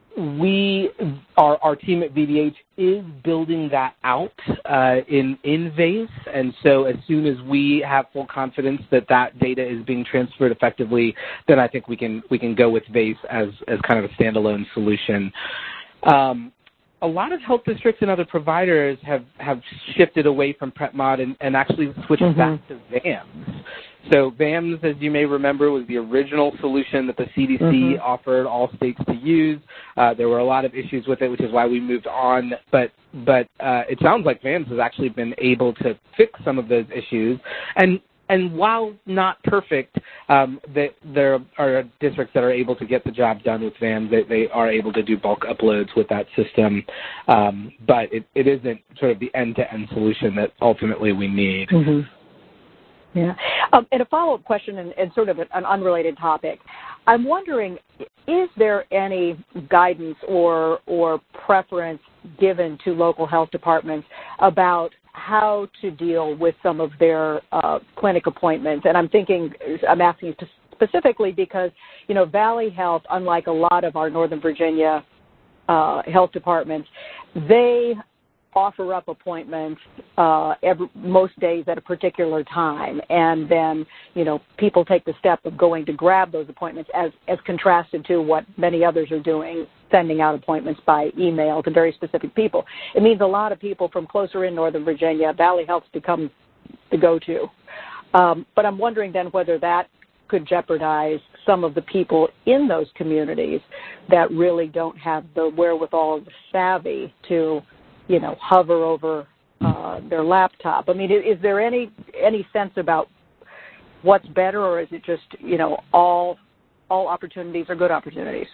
we, our, our team at V D H is building that out uh, in, in VACE, and so as soon as we have full confidence that that data is being transferred effectively, then I think we can we can go with VACE as, as kind of a standalone solution. Um, a lot of health districts and other providers have, have shifted away from Prep Mod and, and actually switched mm-hmm. back to V A Ms. So V A M S, as you may remember, was the original solution that the C D C mm-hmm. offered all states to use. Uh, there were a lot of issues with it, which is why we moved on. But but uh, it sounds like V A M S has actually been able to fix some of those issues. And And while not perfect, um, they, there are districts that are able to get the job done with V A M S. They, they are able to do bulk uploads with that system, um, but it, it isn't sort of the end-to-end solution that ultimately we need.
Mm-hmm. Yeah. Um, and a follow-up question, and, and sort of an unrelated topic. I'm wondering, is there any guidance or or preference given to local health departments about how to deal with some of their uh, clinic appointments? And I'm thinking, I'm asking specifically because, you know, Valley Health, unlike a lot of our Northern Virginia uh, health departments, they offer up appointments uh, every, most days at a particular time, and then, you know, people take the step of going to grab those appointments as, as contrasted to what many others are doing, sending out appointments by email to very specific people. It means a lot of people from closer in Northern Virginia, Valley Health's become the go-to. Um, but I'm wondering then whether that could jeopardize some of the people in those communities that really don't have the wherewithal, the savvy to, you know, hover over uh, their laptop. I mean, is there any any sense about what's better, or is it just, you know, all all opportunities are good opportunities?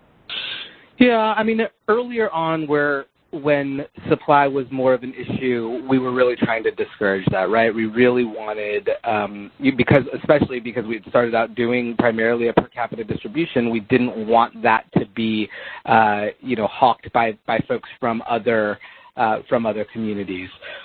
Yeah, I mean, earlier on where when supply was more of an issue, we were really trying to discourage that, right? We really wanted, um, because especially because we had started out doing primarily a per capita distribution, we didn't want that to be, uh, you know, hawked by, by folks from other uh, from other communities.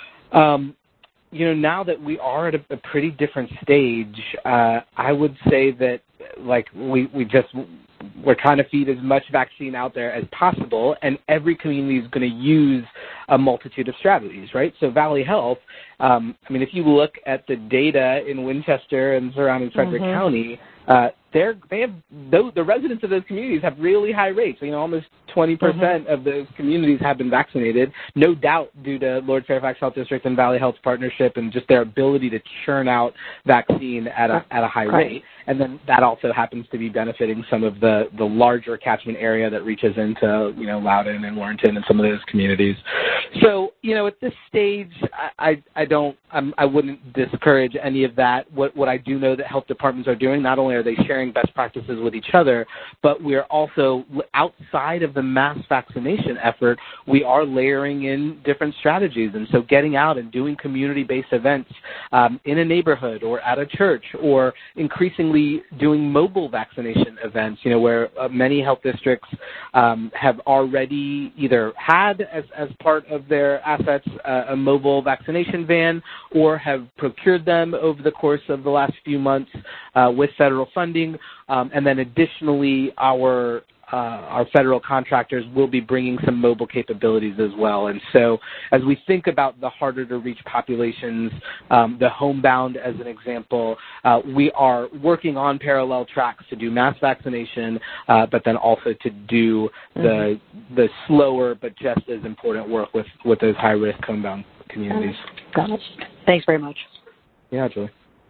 Um, you know, now that we are at a, a pretty different stage, uh, I would say that, like, we, we just, we're trying to feed as much vaccine out there as possible, and every community is going to use a multitude of strategies, right? So Valley Health, um, I mean, if you look at the data in Winchester and surrounding Frederick mm-hmm. County, uh, they're, they have, those, the residents of those communities have really high rates. You know, almost twenty percent mm-hmm. of those communities have been vaccinated, no doubt due to Lord Fairfax Health District and Valley Health's partnership and just their ability to churn out vaccine at a, at a high right. rate. And then that also happens to be benefiting some of the, the larger catchment area that reaches into, you know, Loudoun and Warrenton and some of those communities. So, you know, at this stage, I, I, I don't, I'm, I wouldn't discourage any of that. What, what I do know that health departments are doing, not only are they sharing best practices with each other, but we are also, outside of the mass vaccination effort, we are layering in different strategies. And so getting out and doing community-based events um, in a neighborhood or at a church, or increasingly doing mobile vaccination events, you know, where uh, many health districts um, have already either had as, as part of their assets uh, a mobile vaccination van, or have procured them over the course of the last few months uh, with federal funding. Um, and then additionally, our Uh, our federal contractors will be bringing some mobile capabilities as well. And so as we think about the harder to reach populations, um, the homebound as an example, uh, we are working on parallel tracks to do mass vaccination, uh, but then also to do the mm-hmm. the slower but just as important work with, with those high-risk homebound communities.
Got it. Thanks very much.
Yeah, Julie.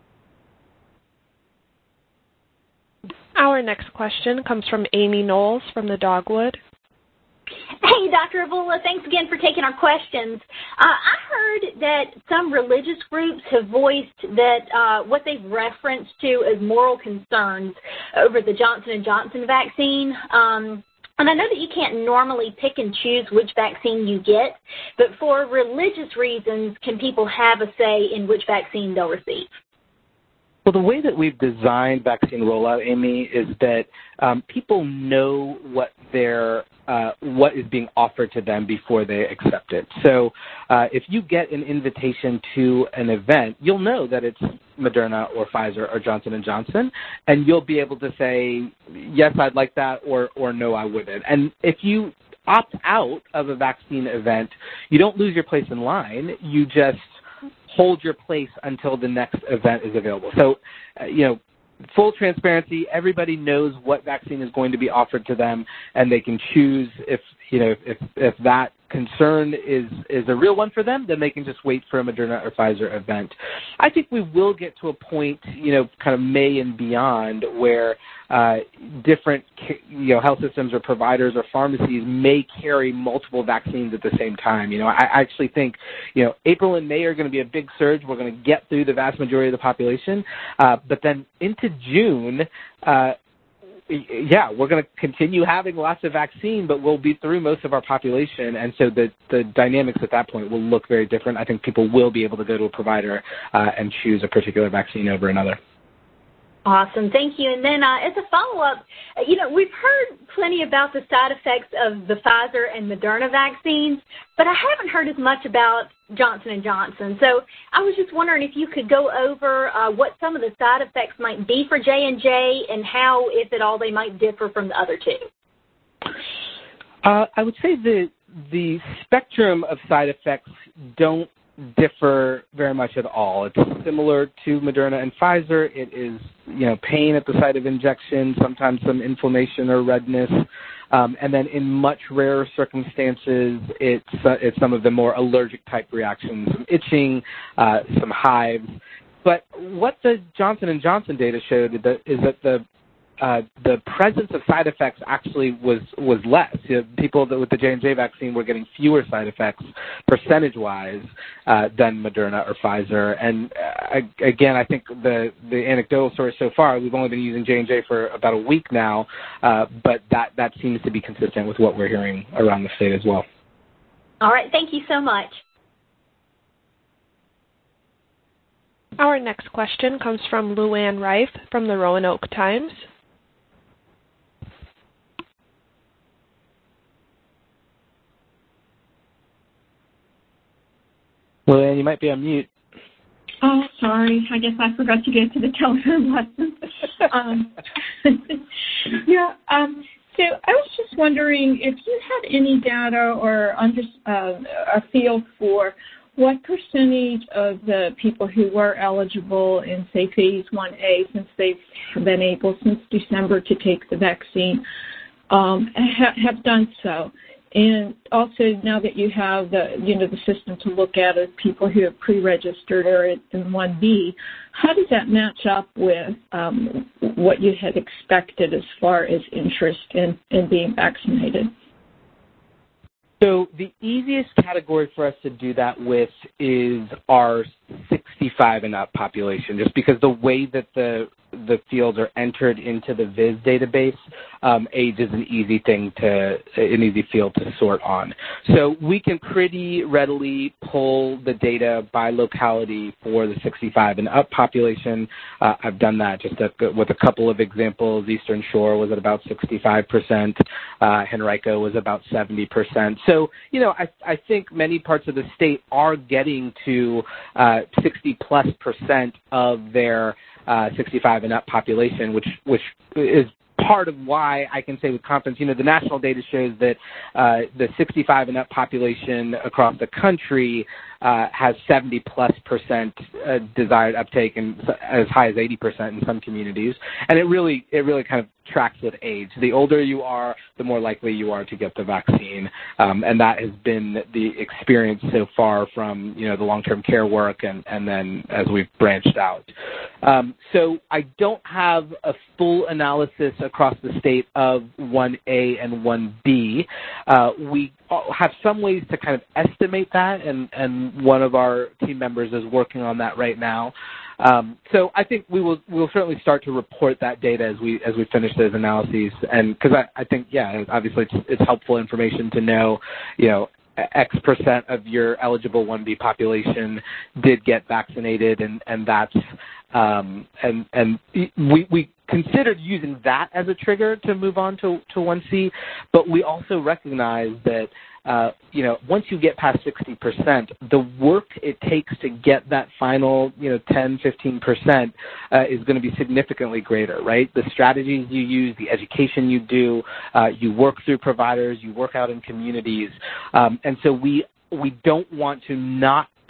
Our next question comes from Amy Knowles from the Dogwood.
Hey, Doctor Avula, thanks again for taking our questions. Uh, I heard that some religious groups have voiced that uh, what they've referenced to as moral concerns over the Johnson and Johnson vaccine. Um, and I know that you can't normally pick and choose which vaccine you get, but for religious reasons, can people have a say in which vaccine they'll receive?
Well, the way that we've designed vaccine rollout, Amy, is that um, people know what their uh, what is being offered to them before they accept it. So uh, if you get an invitation to an event, you'll know that it's Moderna or Pfizer or Johnson and Johnson, and you'll be able to say, yes, I'd like that, or or no, I wouldn't. And if you opt out of a vaccine event, you don't lose your place in line. You just hold your place until the next event is available. So, uh, you know, full transparency, everybody knows what vaccine is going to be offered to them, and they can choose if, you know, if, if that concern is, is a real one for them, then they can just wait for a Moderna or Pfizer event. I think we will get to a point, you know, kind of May and beyond, where uh, different, you know, health systems or providers or pharmacies may carry multiple vaccines at the same time. You know, I actually think, you know, April and May are going to be a big surge. We're going to get through the vast majority of the population. Uh, but then into June, uh, yeah, we're going to continue having lots of vaccine, but we'll be through most of our population. And so the, the dynamics at that point will look very different. I think people will be able to go to a provider uh, and choose a particular vaccine over another.
Awesome. Thank you. And then uh, as a follow-up, you know, we've heard plenty about the side effects of the Pfizer and Moderna vaccines, but I haven't heard as much about Johnson and Johnson. So I was just wondering if you could go over uh, what some of the side effects might be for J and J and how, if at all, they might differ from the other two.
Uh, I would say the the spectrum of side effects don't differ very much at all. It's similar to Moderna and Pfizer. It is, you know, pain at the site of injection, sometimes some inflammation or redness, um, and then in much rarer circumstances, it's uh, it's some of the more allergic type reactions, some itching, uh, some hives. But what the Johnson and Johnson data showed is that, is that the Uh, the presence of side effects actually was, was less. You know, people that with the J and J vaccine were getting fewer side effects percentage-wise uh, than Moderna or Pfizer. And uh, again, I think the, the anecdotal source so far, we've only been using J and J for about a week now, uh, but that, that seems to be consistent with what we're hearing around the state as well.
All right. Thank you so much.
Our next question comes from Luann Rife from the Roanoke Times.
Luann, you might be on mute.
Oh, sorry. I guess I forgot to get to the telephone lesson. um, yeah. Um, so I was just wondering if you had any data or under, uh, a feel for what percentage of the people who were eligible in, say, phase one A, since they've been able since December to take the vaccine, um, ha- have done so? And also, now that you have the, you know, the system to look at of people who have pre-registered or in one B, how does that match up with um, what you had expected as far as interest in, in being vaccinated?
So the easiest category for us to do that with is our sixty-five and up population, just because the way that the the fields are entered into the V I Z database, um, age is an easy thing to, an easy field to sort on. So we can pretty readily pull the data by locality for the sixty-five and up population. Uh, I've done that just a, with a couple of examples. Eastern Shore was at about sixty-five percent. Uh, Henrico was about seventy percent. So, you know, I, I think many parts of the state are getting to uh, sixty plus percent of their uh, sixty-five and up population, which which is part of why I can say with confidence, you know, the national data shows that uh, the sixty-five and up population across the country uh, has seventy plus percent uh, desired uptake and as high as eighty percent in some communities. And it really, it really kind of tracks with age. The older you are, the more likely you are to get the vaccine. Um, and that has been the experience so far from, you know, the long-term care work and, and then as we've branched out. Um, so I don't have a full analysis across the state of one A and one B. Uh, we have some ways to kind of estimate that, and, and one of our team members is working on that right now. Um, so I think we will we'll certainly start to report that data as we as we finish those analyses, and because I, I think yeah, obviously it's, it's helpful information to know, you know, X percent of your eligible one B population did get vaccinated, and and that's um, and and we we considered using that as a trigger to move on to to one C, but we also recognize that. Uh, you know, once you get past sixty percent, the work it takes to get that final, you know, ten, fifteen percent uh, is going to be significantly greater, right? The strategies you use, the education you do, uh, you work through providers, you work out in communities. Um, and so we we don't want to not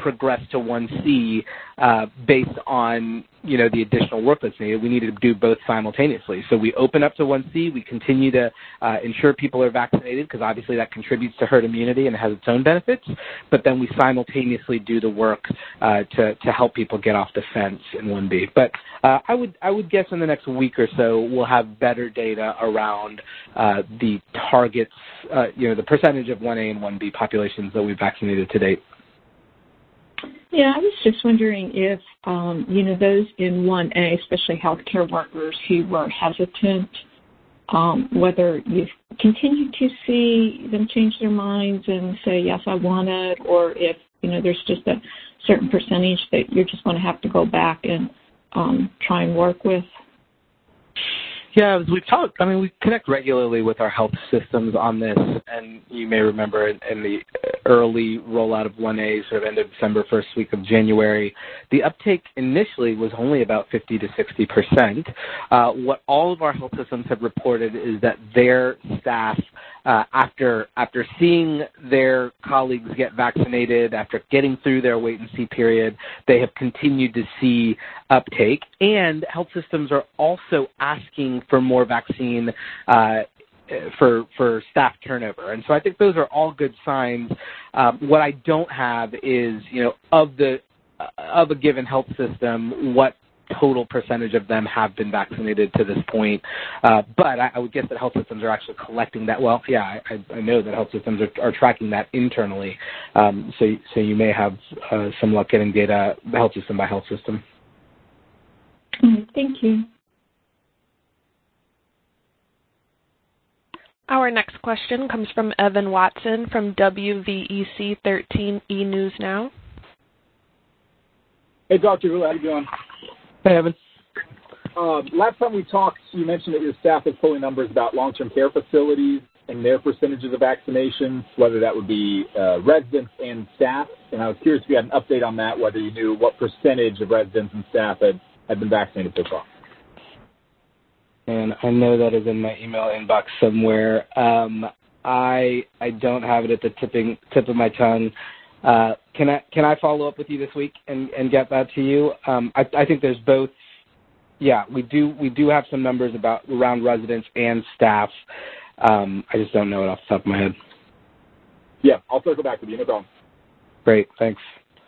progress to one C uh, based on, you know, the additional work that's needed. We need to do both simultaneously. So we open up to one C. We continue to uh, ensure people are vaccinated because obviously that contributes to herd immunity and has its own benefits. But then we simultaneously do the work uh, to to help people get off the fence in one B. But uh, I would I would guess in the next week or so we'll have better data around uh, the targets, uh, you know, the percentage of one A and one B populations that we've vaccinated to date.
Yeah, I was just wondering if, um, you know, those in one A, especially healthcare workers who were hesitant, um, whether you've continued to see them change their minds and say, yes, I want it, or if, you know, there's just a certain percentage that you're just going to have to go back and um, try and work with.
Yeah, as we've talked, I mean, we connect regularly with our health systems on this, and you may remember in, in the early rollout of one A, sort of end of December, first week of January, the uptake initially was only about fifty to sixty percent. Uh, what all of our health systems have reported is that their staff, uh, after after seeing their colleagues get vaccinated, after getting through their wait-and-see period, they have continued to see uptake, and health systems are also asking for more vaccine uh, for for staff turnover. And so I think those are all good signs. Um, what I don't have is, you know, of the uh, of a given health system, what total percentage of them have been vaccinated to this point. Uh, but I, I would guess that health systems are actually collecting that. Well, yeah, I, I know that health systems are, are tracking that internally. Um, so, so you may have uh, some luck getting data health system by health system.
Thank you.
Our next question comes from Evan Watson from W V E C thirteen E News Now.
Hey, Doctor Avila, how you doing?
Hey, Evan.
Uh, last time we talked, you mentioned that your staff is pulling numbers about long-term care facilities and their percentages of vaccinations, whether that would be uh, residents and staff. And I was curious if you had an update on that, whether you knew what percentage of residents and staff had, had been vaccinated so far.
And I know that is in my email inbox somewhere. Um, I I don't have it at the tipping tip of my tongue. Uh, can I can I follow up with you this week and, and get that to you? Um, I, I think there's both. Yeah, we do we do have some numbers about around residents and staff. Um, I just don't know it off the top of my head.
Yeah, I'll circle back with you. No problem.
Great, thanks.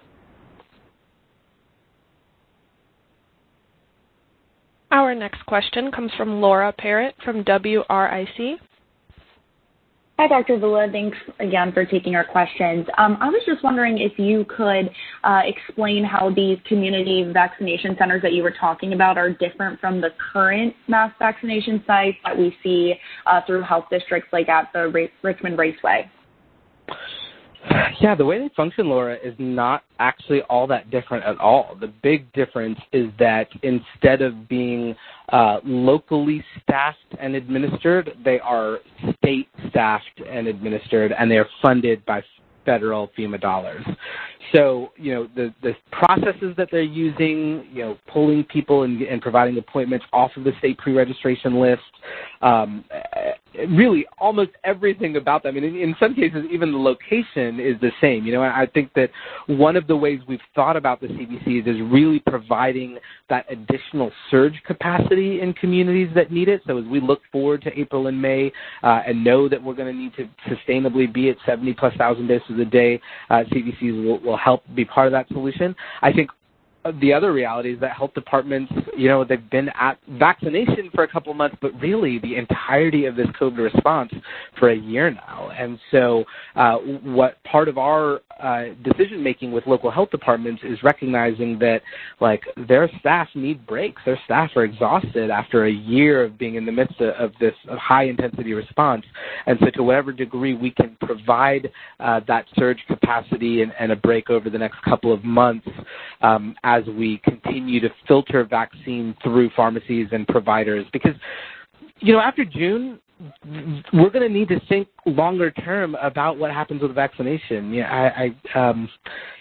Our next question comes from Laura Parrott from W R I C.
Hi, Doctor Avila. Thanks again for taking our questions. Um, I was just wondering if you could uh, explain how these community vaccination centers that you were talking about are different from the current mass vaccination sites that we see uh, through health districts like at the Ra- Richmond Raceway.
Yeah, the way they function, Laura, is not actually all that different at all. The big difference is that instead of being uh, locally staffed and administered, they are state staffed and administered, and they are funded by federal FEMA dollars. So, you know, the, the processes that they're using, you know, pulling people and, and providing appointments off of the state pre-registration list, um, really almost everything about them. I mean, in, in some cases, even the location is the same. You know, I think that one of the ways we've thought about the C V Cs is really providing that additional surge capacity in communities that need it. So as we look forward to April and May uh, and know that we're going to need to sustainably be at seventy plus thousand doses a day, uh, C V Cs will, will help be part of that solution. I think the other reality is that health departments, you know, they've been at vaccination for a couple of months, but really the entirety of this COVID response for a year now. And so uh, what part of our uh, decision-making with local health departments is recognizing that, like, their staff need breaks. Their staff are exhausted after a year of being in the midst of, of this high-intensity response. And so to whatever degree we can provide uh, that surge capacity and, and a break over the next couple of months um, as we continue to filter vaccine through pharmacies and providers. Because, you know, after June, we're going to need to think longer term about what happens with vaccination. Yeah, I, I um,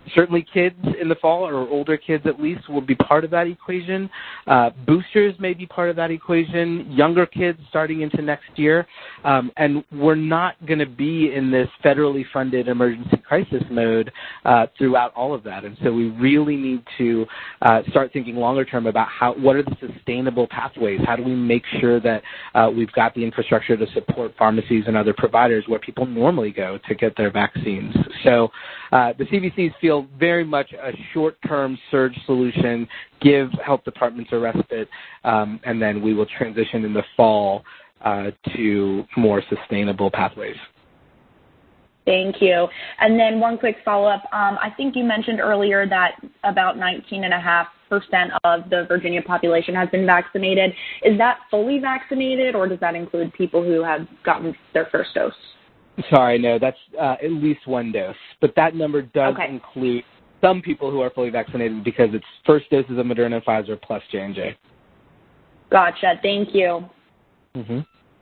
certainly kids in the fall, or older kids at least, will be part of that equation. Uh, boosters may be part of that equation, younger kids starting into next year. Um, and we're not going to be in this federally funded emergency crisis mode uh, throughout all of that. And so we really need to uh, start thinking longer term about how what are the sustainable pathways? How do we make sure that uh, we've got the infrastructure to support pharmacies and other providers where people normally go to get their vaccines? So uh, the C V Cs feel very much a short-term surge solution, give health departments a respite, um, and then we will transition in the fall uh, to more sustainable pathways.
Thank you. And then one quick follow-up. Um, I think you mentioned earlier that about nineteen point five percent of the Virginia population has been vaccinated. Is that fully vaccinated, or does that include people who have gotten their first dose?
Sorry, no, that's uh, at least one dose. But that number does
okay.
include some people who are fully vaccinated because it's first doses of Moderna and Pfizer plus J and J.
Gotcha. Thank you.
Mm-hmm.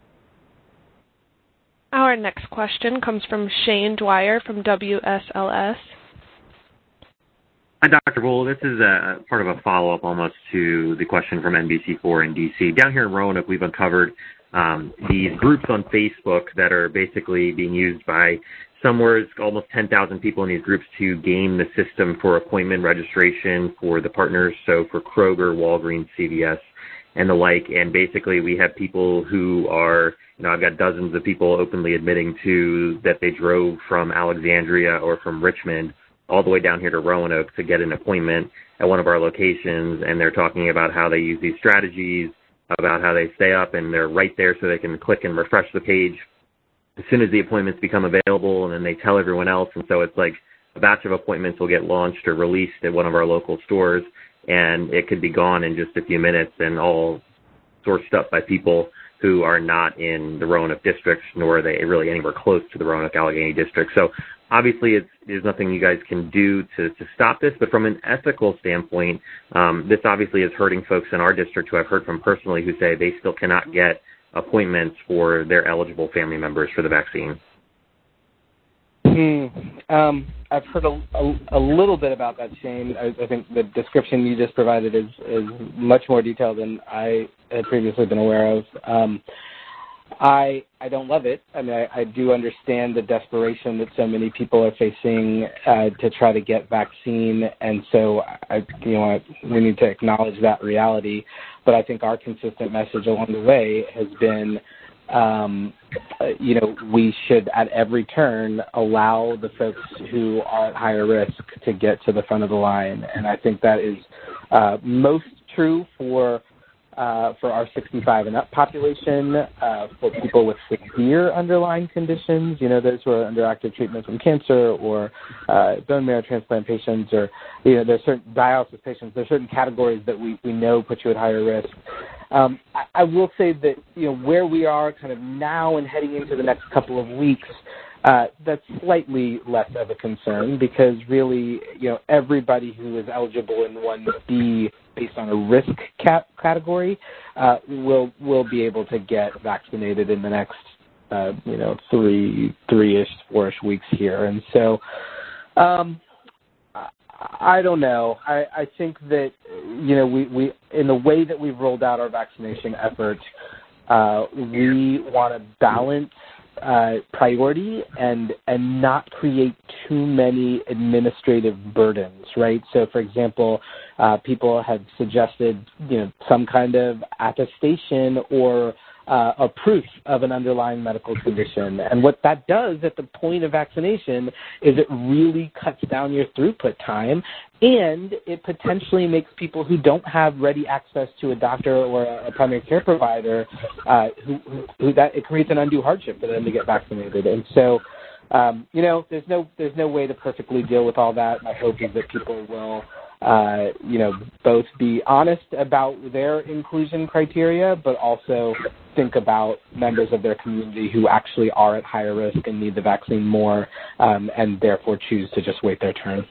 Our next question comes from Shane Dwyer from W S L S.
Hi, Doctor Bull. This is a part of a follow-up almost to the question from N B C four in D C. Down here in Roanoke, we've uncovered um, these groups on Facebook that are basically being used by somewhere almost ten thousand people in these groups to game the system for appointment registration for the partners, so for Kroger, Walgreens, C V S, and the like. And basically we have people who are, you know, I've got dozens of people openly admitting to that they drove from Alexandria or from Richmond all the way down here to Roanoke to get an appointment at one of our locations, and they're talking about how they use these strategies, about how they stay up and they're right there so they can click and refresh the page as soon as the appointments become available, and then they tell everyone else. And so it's like a batch of appointments will get launched or released at one of our local stores, and it could be gone in just a few minutes and all sourced up by people who are not in the Roanoke district, nor are they really anywhere close to the Roanoke-Allegheny district. So obviously it's, there's nothing you guys can do to, to stop this, but from an ethical standpoint, um, this obviously is hurting folks in our district who I've heard from personally who say they still cannot get appointments for their eligible family members for the vaccine.
Hmm. Um, I've heard a, a, a little bit about that, Shane. I, I think the description you just provided is, is much more detailed than I had previously been aware of. Um, I I don't love it. I mean, I, I do understand the desperation that so many people are facing uh, to try to get vaccine, and so I, you know, we need to acknowledge that reality. But I think our consistent message along the way has been, um, you know, we should at every turn allow the folks who are at higher risk to get to the front of the line, and I think that is uh, most true for. Uh, for our sixty-five and up population, uh, for people with severe underlying conditions, you know, those who are under active treatment from cancer or uh, bone marrow transplant patients, or, you know, there's certain dialysis patients, there's certain categories that we, we know put you at higher risk. Um, I, I will say that, you know, where we are kind of now and heading into the next couple of weeks, Uh, that's slightly less of a concern because really, you know, everybody who is eligible in one B based on a risk cap category uh, will will be able to get vaccinated in the next, uh, you know, three three-ish, four-ish weeks here. And so, um, I, I don't know. I, I think that, you know, we, we in the way that we've rolled out our vaccination effort, uh, we want to balance Uh, priority and and not create too many administrative burdens, right? So, for example, uh, people have suggested, you know, some kind of attestation or uh, a proof of an underlying medical condition. And what that does at the point of vaccination is it really cuts down your throughput time, and it potentially makes people who don't have ready access to a doctor or a primary care provider, uh, who, who, who that it creates an undue hardship for them to get vaccinated. And so, um, you know, there's no there's no way to perfectly deal with all that. My hope is that people will, uh, you know, both be honest about their inclusion criteria, but also think about members of their community who actually are at higher risk and need the vaccine more, um, and therefore choose to just wait their turn.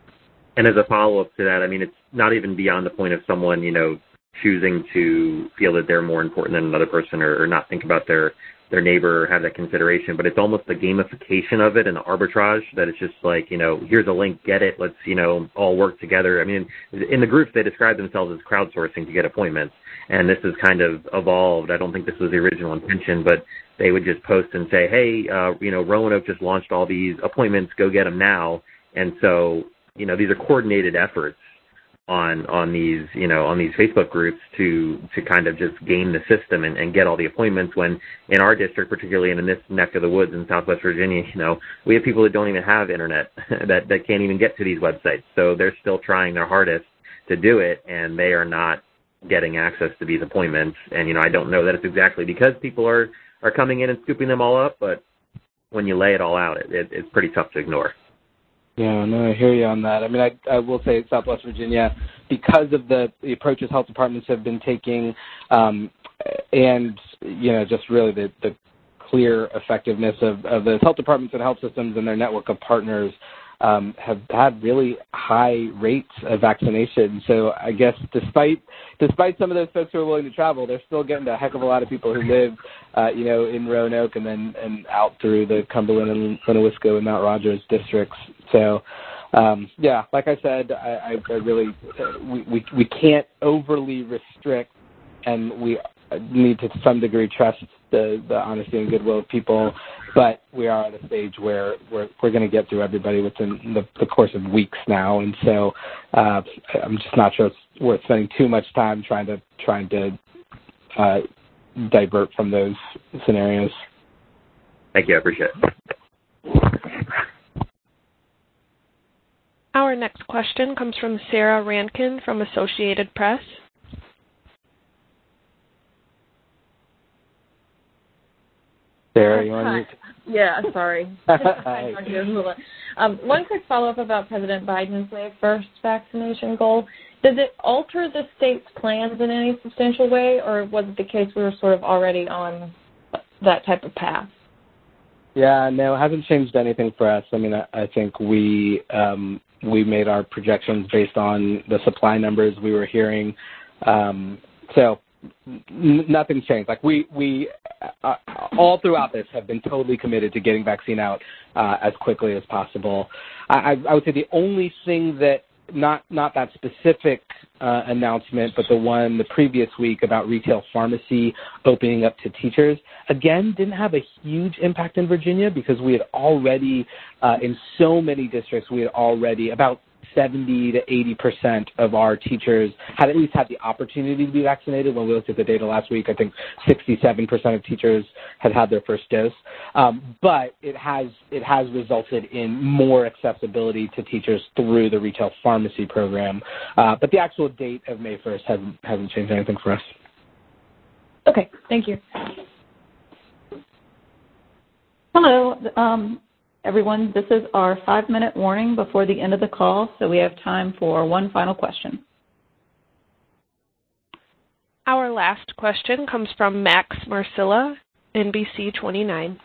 And as a follow-up to that, I mean, it's not even beyond the point of someone, you know, choosing to feel that they're more important than another person or, or not think about their their neighbor have that consideration. But it's almost the gamification of it and the arbitrage that it's just like, you know, here's a link, get it, let's, you know, all work together. I mean, in the groups, they describe themselves as crowdsourcing to get appointments. And this has kind of evolved. I don't think this was the original intention, but they would just post and say, hey, uh, you know, Roanoke just launched all these appointments, go get them now. And so, you know, these are coordinated efforts on on these, you know, on these Facebook groups to to kind of just game the system and, and get all the appointments, when in our district, particularly in this neck of the woods in Southwest Virginia, you know, we have people that don't even have internet, that, that can't even get to these websites. So they're still trying their hardest to do it, and they are not getting access to these appointments. And, you know, I don't know that it's exactly because people are, are coming in and scooping them all up, but when you lay it all out, it, it, it's pretty tough to ignore.
Yeah, no, I hear you on that. I mean, I, I will say Southwest Virginia, because of the, the approaches health departments have been taking, um, and, you know, just really the, the clear effectiveness of, of the health departments and health systems and their network of partners, um, have had really high rates of vaccination. So I guess despite despite some of those folks who are willing to travel, they're still getting a heck of a lot of people who live, uh, you know, in Roanoke and then and out through the Cumberland and Winnewisco and Mount Rogers districts. So, um, yeah, like I said, I, I really uh, we, we we can't overly restrict, and we need to, to some degree, trust the, the honesty and goodwill of people. But we are at a stage where we're, we're going to get through everybody within the, the course of weeks now, and so uh, I'm just not sure it's worth spending too much time trying to trying to uh, divert from those scenarios.
Thank you. I appreciate it.
Our next question comes from Sarah Rankin from Associated Press.
Sarah, you want to?
Yeah, sorry. Hi. um, one quick follow-up about President Biden's May first vaccination goal. Does it alter the state's plans in any substantial way, or was it the case we were sort of already on that type of path?
Yeah, no, it hasn't changed anything for us. I mean, I, I think we um, we made our projections based on the supply numbers we were hearing. Um, so n- nothing's changed. Like we we uh, all throughout this have been totally committed to getting vaccine out uh, as quickly as possible. I, I would say the only thing that not not that specific uh, announcement, but the one the previous week about retail pharmacy opening up to teachers, again, didn't have a huge impact in Virginia because we had already, uh, in so many districts, we had already, about seventy to eighty percent of our teachers had at least had the opportunity to be vaccinated. When we looked at the data last week, I think sixty-seven percent of teachers had had their first dose. Um, but it has it has resulted in more accessibility to teachers through the retail pharmacy program. Uh, but the actual date of May first hasn't hasn't changed anything for us.
Okay, thank you.
Hello. Um, Everyone, this is our five-minute warning before the end of the call, so we have time for one final question.
Our last question comes from Max Marcilla, N B C twenty-nine.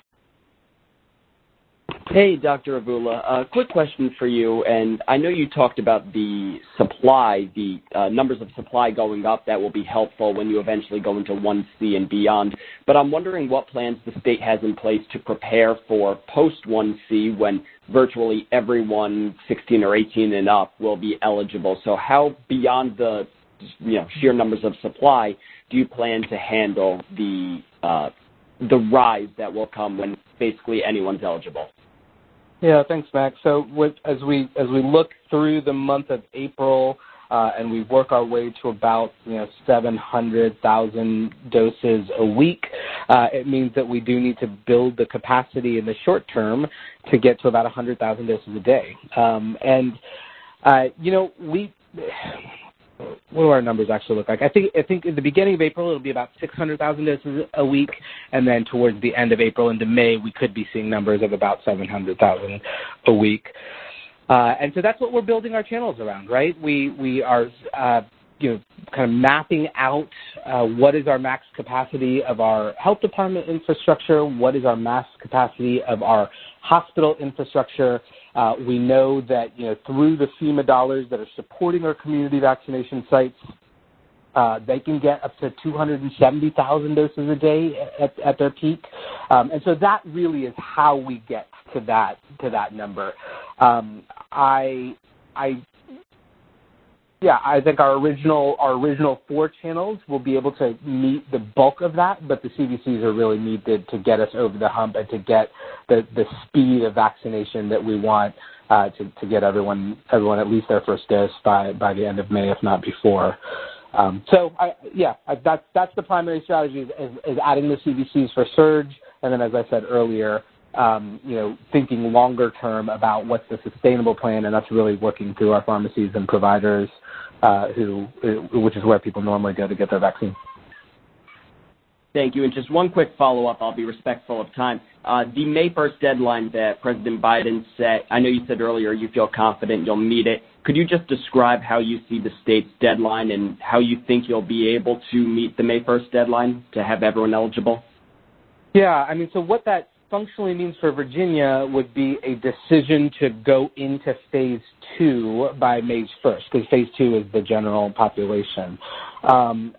Hey, Doctor Avula, a quick question for you, and I know you talked about the supply, the uh, numbers of supply going up that will be helpful when you eventually go into one C and beyond, but I'm wondering what plans the state has in place to prepare for post one C when virtually everyone sixteen or eighteen and up will be eligible. So how, beyond the you know sheer numbers of supply, do you plan to handle the uh, the rise that will come when basically anyone's eligible?
Yeah, thanks, Max. So with, as we as we look through the month of April uh, and we work our way to about you know seven hundred thousand doses a week, uh, it means that we do need to build the capacity in the short term to get to about one hundred thousand doses a day. Um, and uh, you know we. What do our numbers actually look like? I think I think in the beginning of April it'll be about six hundred thousand doses a week, and then towards the end of April into May we could be seeing numbers of about seven hundred thousand a week. Uh, and so that's what we're building our channels around, right? We we are uh, you know kind of mapping out uh, what is our max capacity of our health department infrastructure, what is our max capacity of our hospital infrastructure. Uh, we know that, you know, through the FEMA dollars that are supporting our community vaccination sites, Uh, they can get up to two hundred seventy thousand doses a day at, at their peak. Um, and so that really is how we get to that to that number. Um, I I yeah, I think our original our original four channels will be able to meet the bulk of that, but the C D Cs are really needed to get us over the hump and to get the, the speed of vaccination that we want uh, to, to get everyone everyone at least their first dose by, by the end of May, if not before. Um, so, I, yeah, I, that's that's the primary strategy is, is, is adding the C D Cs for surge, and then, as I said earlier, um, you know, thinking longer term about what's the sustainable plan, and that's really working through our pharmacies and providers, uh, who, which is where people normally go to get their vaccine.
Thank you. And just one quick follow-up. I'll be respectful of time. Uh, the May first deadline that President Biden set, I know you said earlier you feel confident you'll meet it. Could you just describe how you see the state's deadline and how you think you'll be able to meet the May first deadline to have everyone eligible?
Yeah, I mean, so what that functionally means for Virginia would be a decision to go into phase two by May first, because phase two is the general population. Um,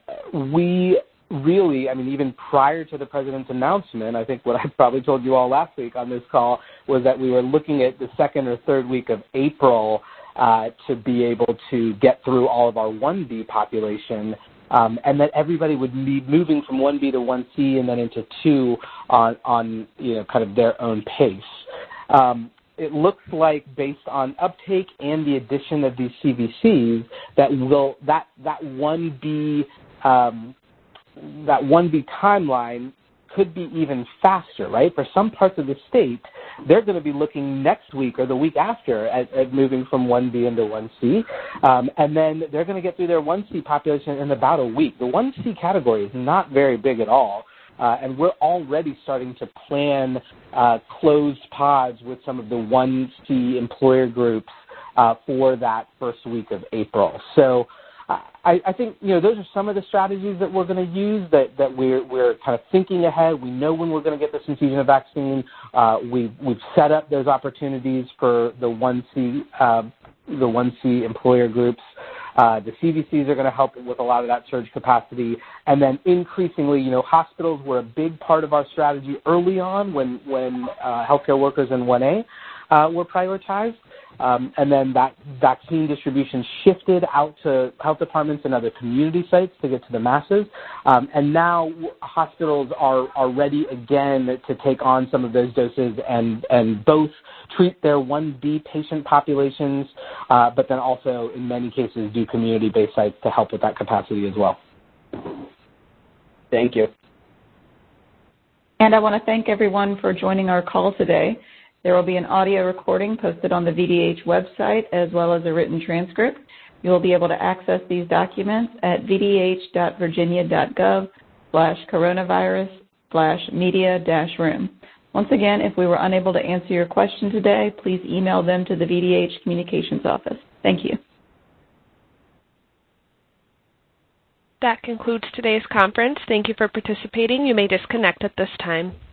we really, I mean, even prior to the president's announcement, I think what I probably told you all last week on this call was that we were looking at the second or third week of April uh, to be able to get through all of our one B population, um, and that everybody would be moving from one B to one C and then into two on, on you know, kind of their own pace. Um, it looks like, based on uptake and the addition of these C V Cs, that will that that one B um, that one B timeline could be even faster, right? For some parts of the state, they're going to be looking next week or the week after at, at moving from one B into one C, um, and then they're going to get through their one C population in about a week. The one C category is not very big at all, uh, and we're already starting to plan uh, closed pods with some of the one C employer groups uh, for that first week of April. So I, I think, you know, those are some of the strategies that we're going to use, that, that we're, we're kind of thinking ahead. We know when we're going to get this infusion of vaccine. Uh, we've, we've set up those opportunities for the one C, uh, the one C employer groups. Uh, the C V Cs are going to help with a lot of that surge capacity. And then increasingly, you know, hospitals were a big part of our strategy early on when, when uh, healthcare workers in one A uh, were prioritized. Um, and then that vaccine distribution shifted out to health departments and other community sites to get to the masses. Um, and now hospitals are, are ready again to take on some of those doses and, and both treat their one B patient populations, uh, but then also in many cases do community-based sites to help with that capacity as well.
Thank you.
And I want to thank everyone for joining our call today. There will be an audio recording posted on the V D H website as well as a written transcript. You will be able to access these documents at vdh.virginia.gov slash coronavirus slash media dash room. Once again, if we were unable to answer your question today, please email them to the V D H Communications Office. Thank you.
That concludes today's conference. Thank you for participating. You may disconnect at this time.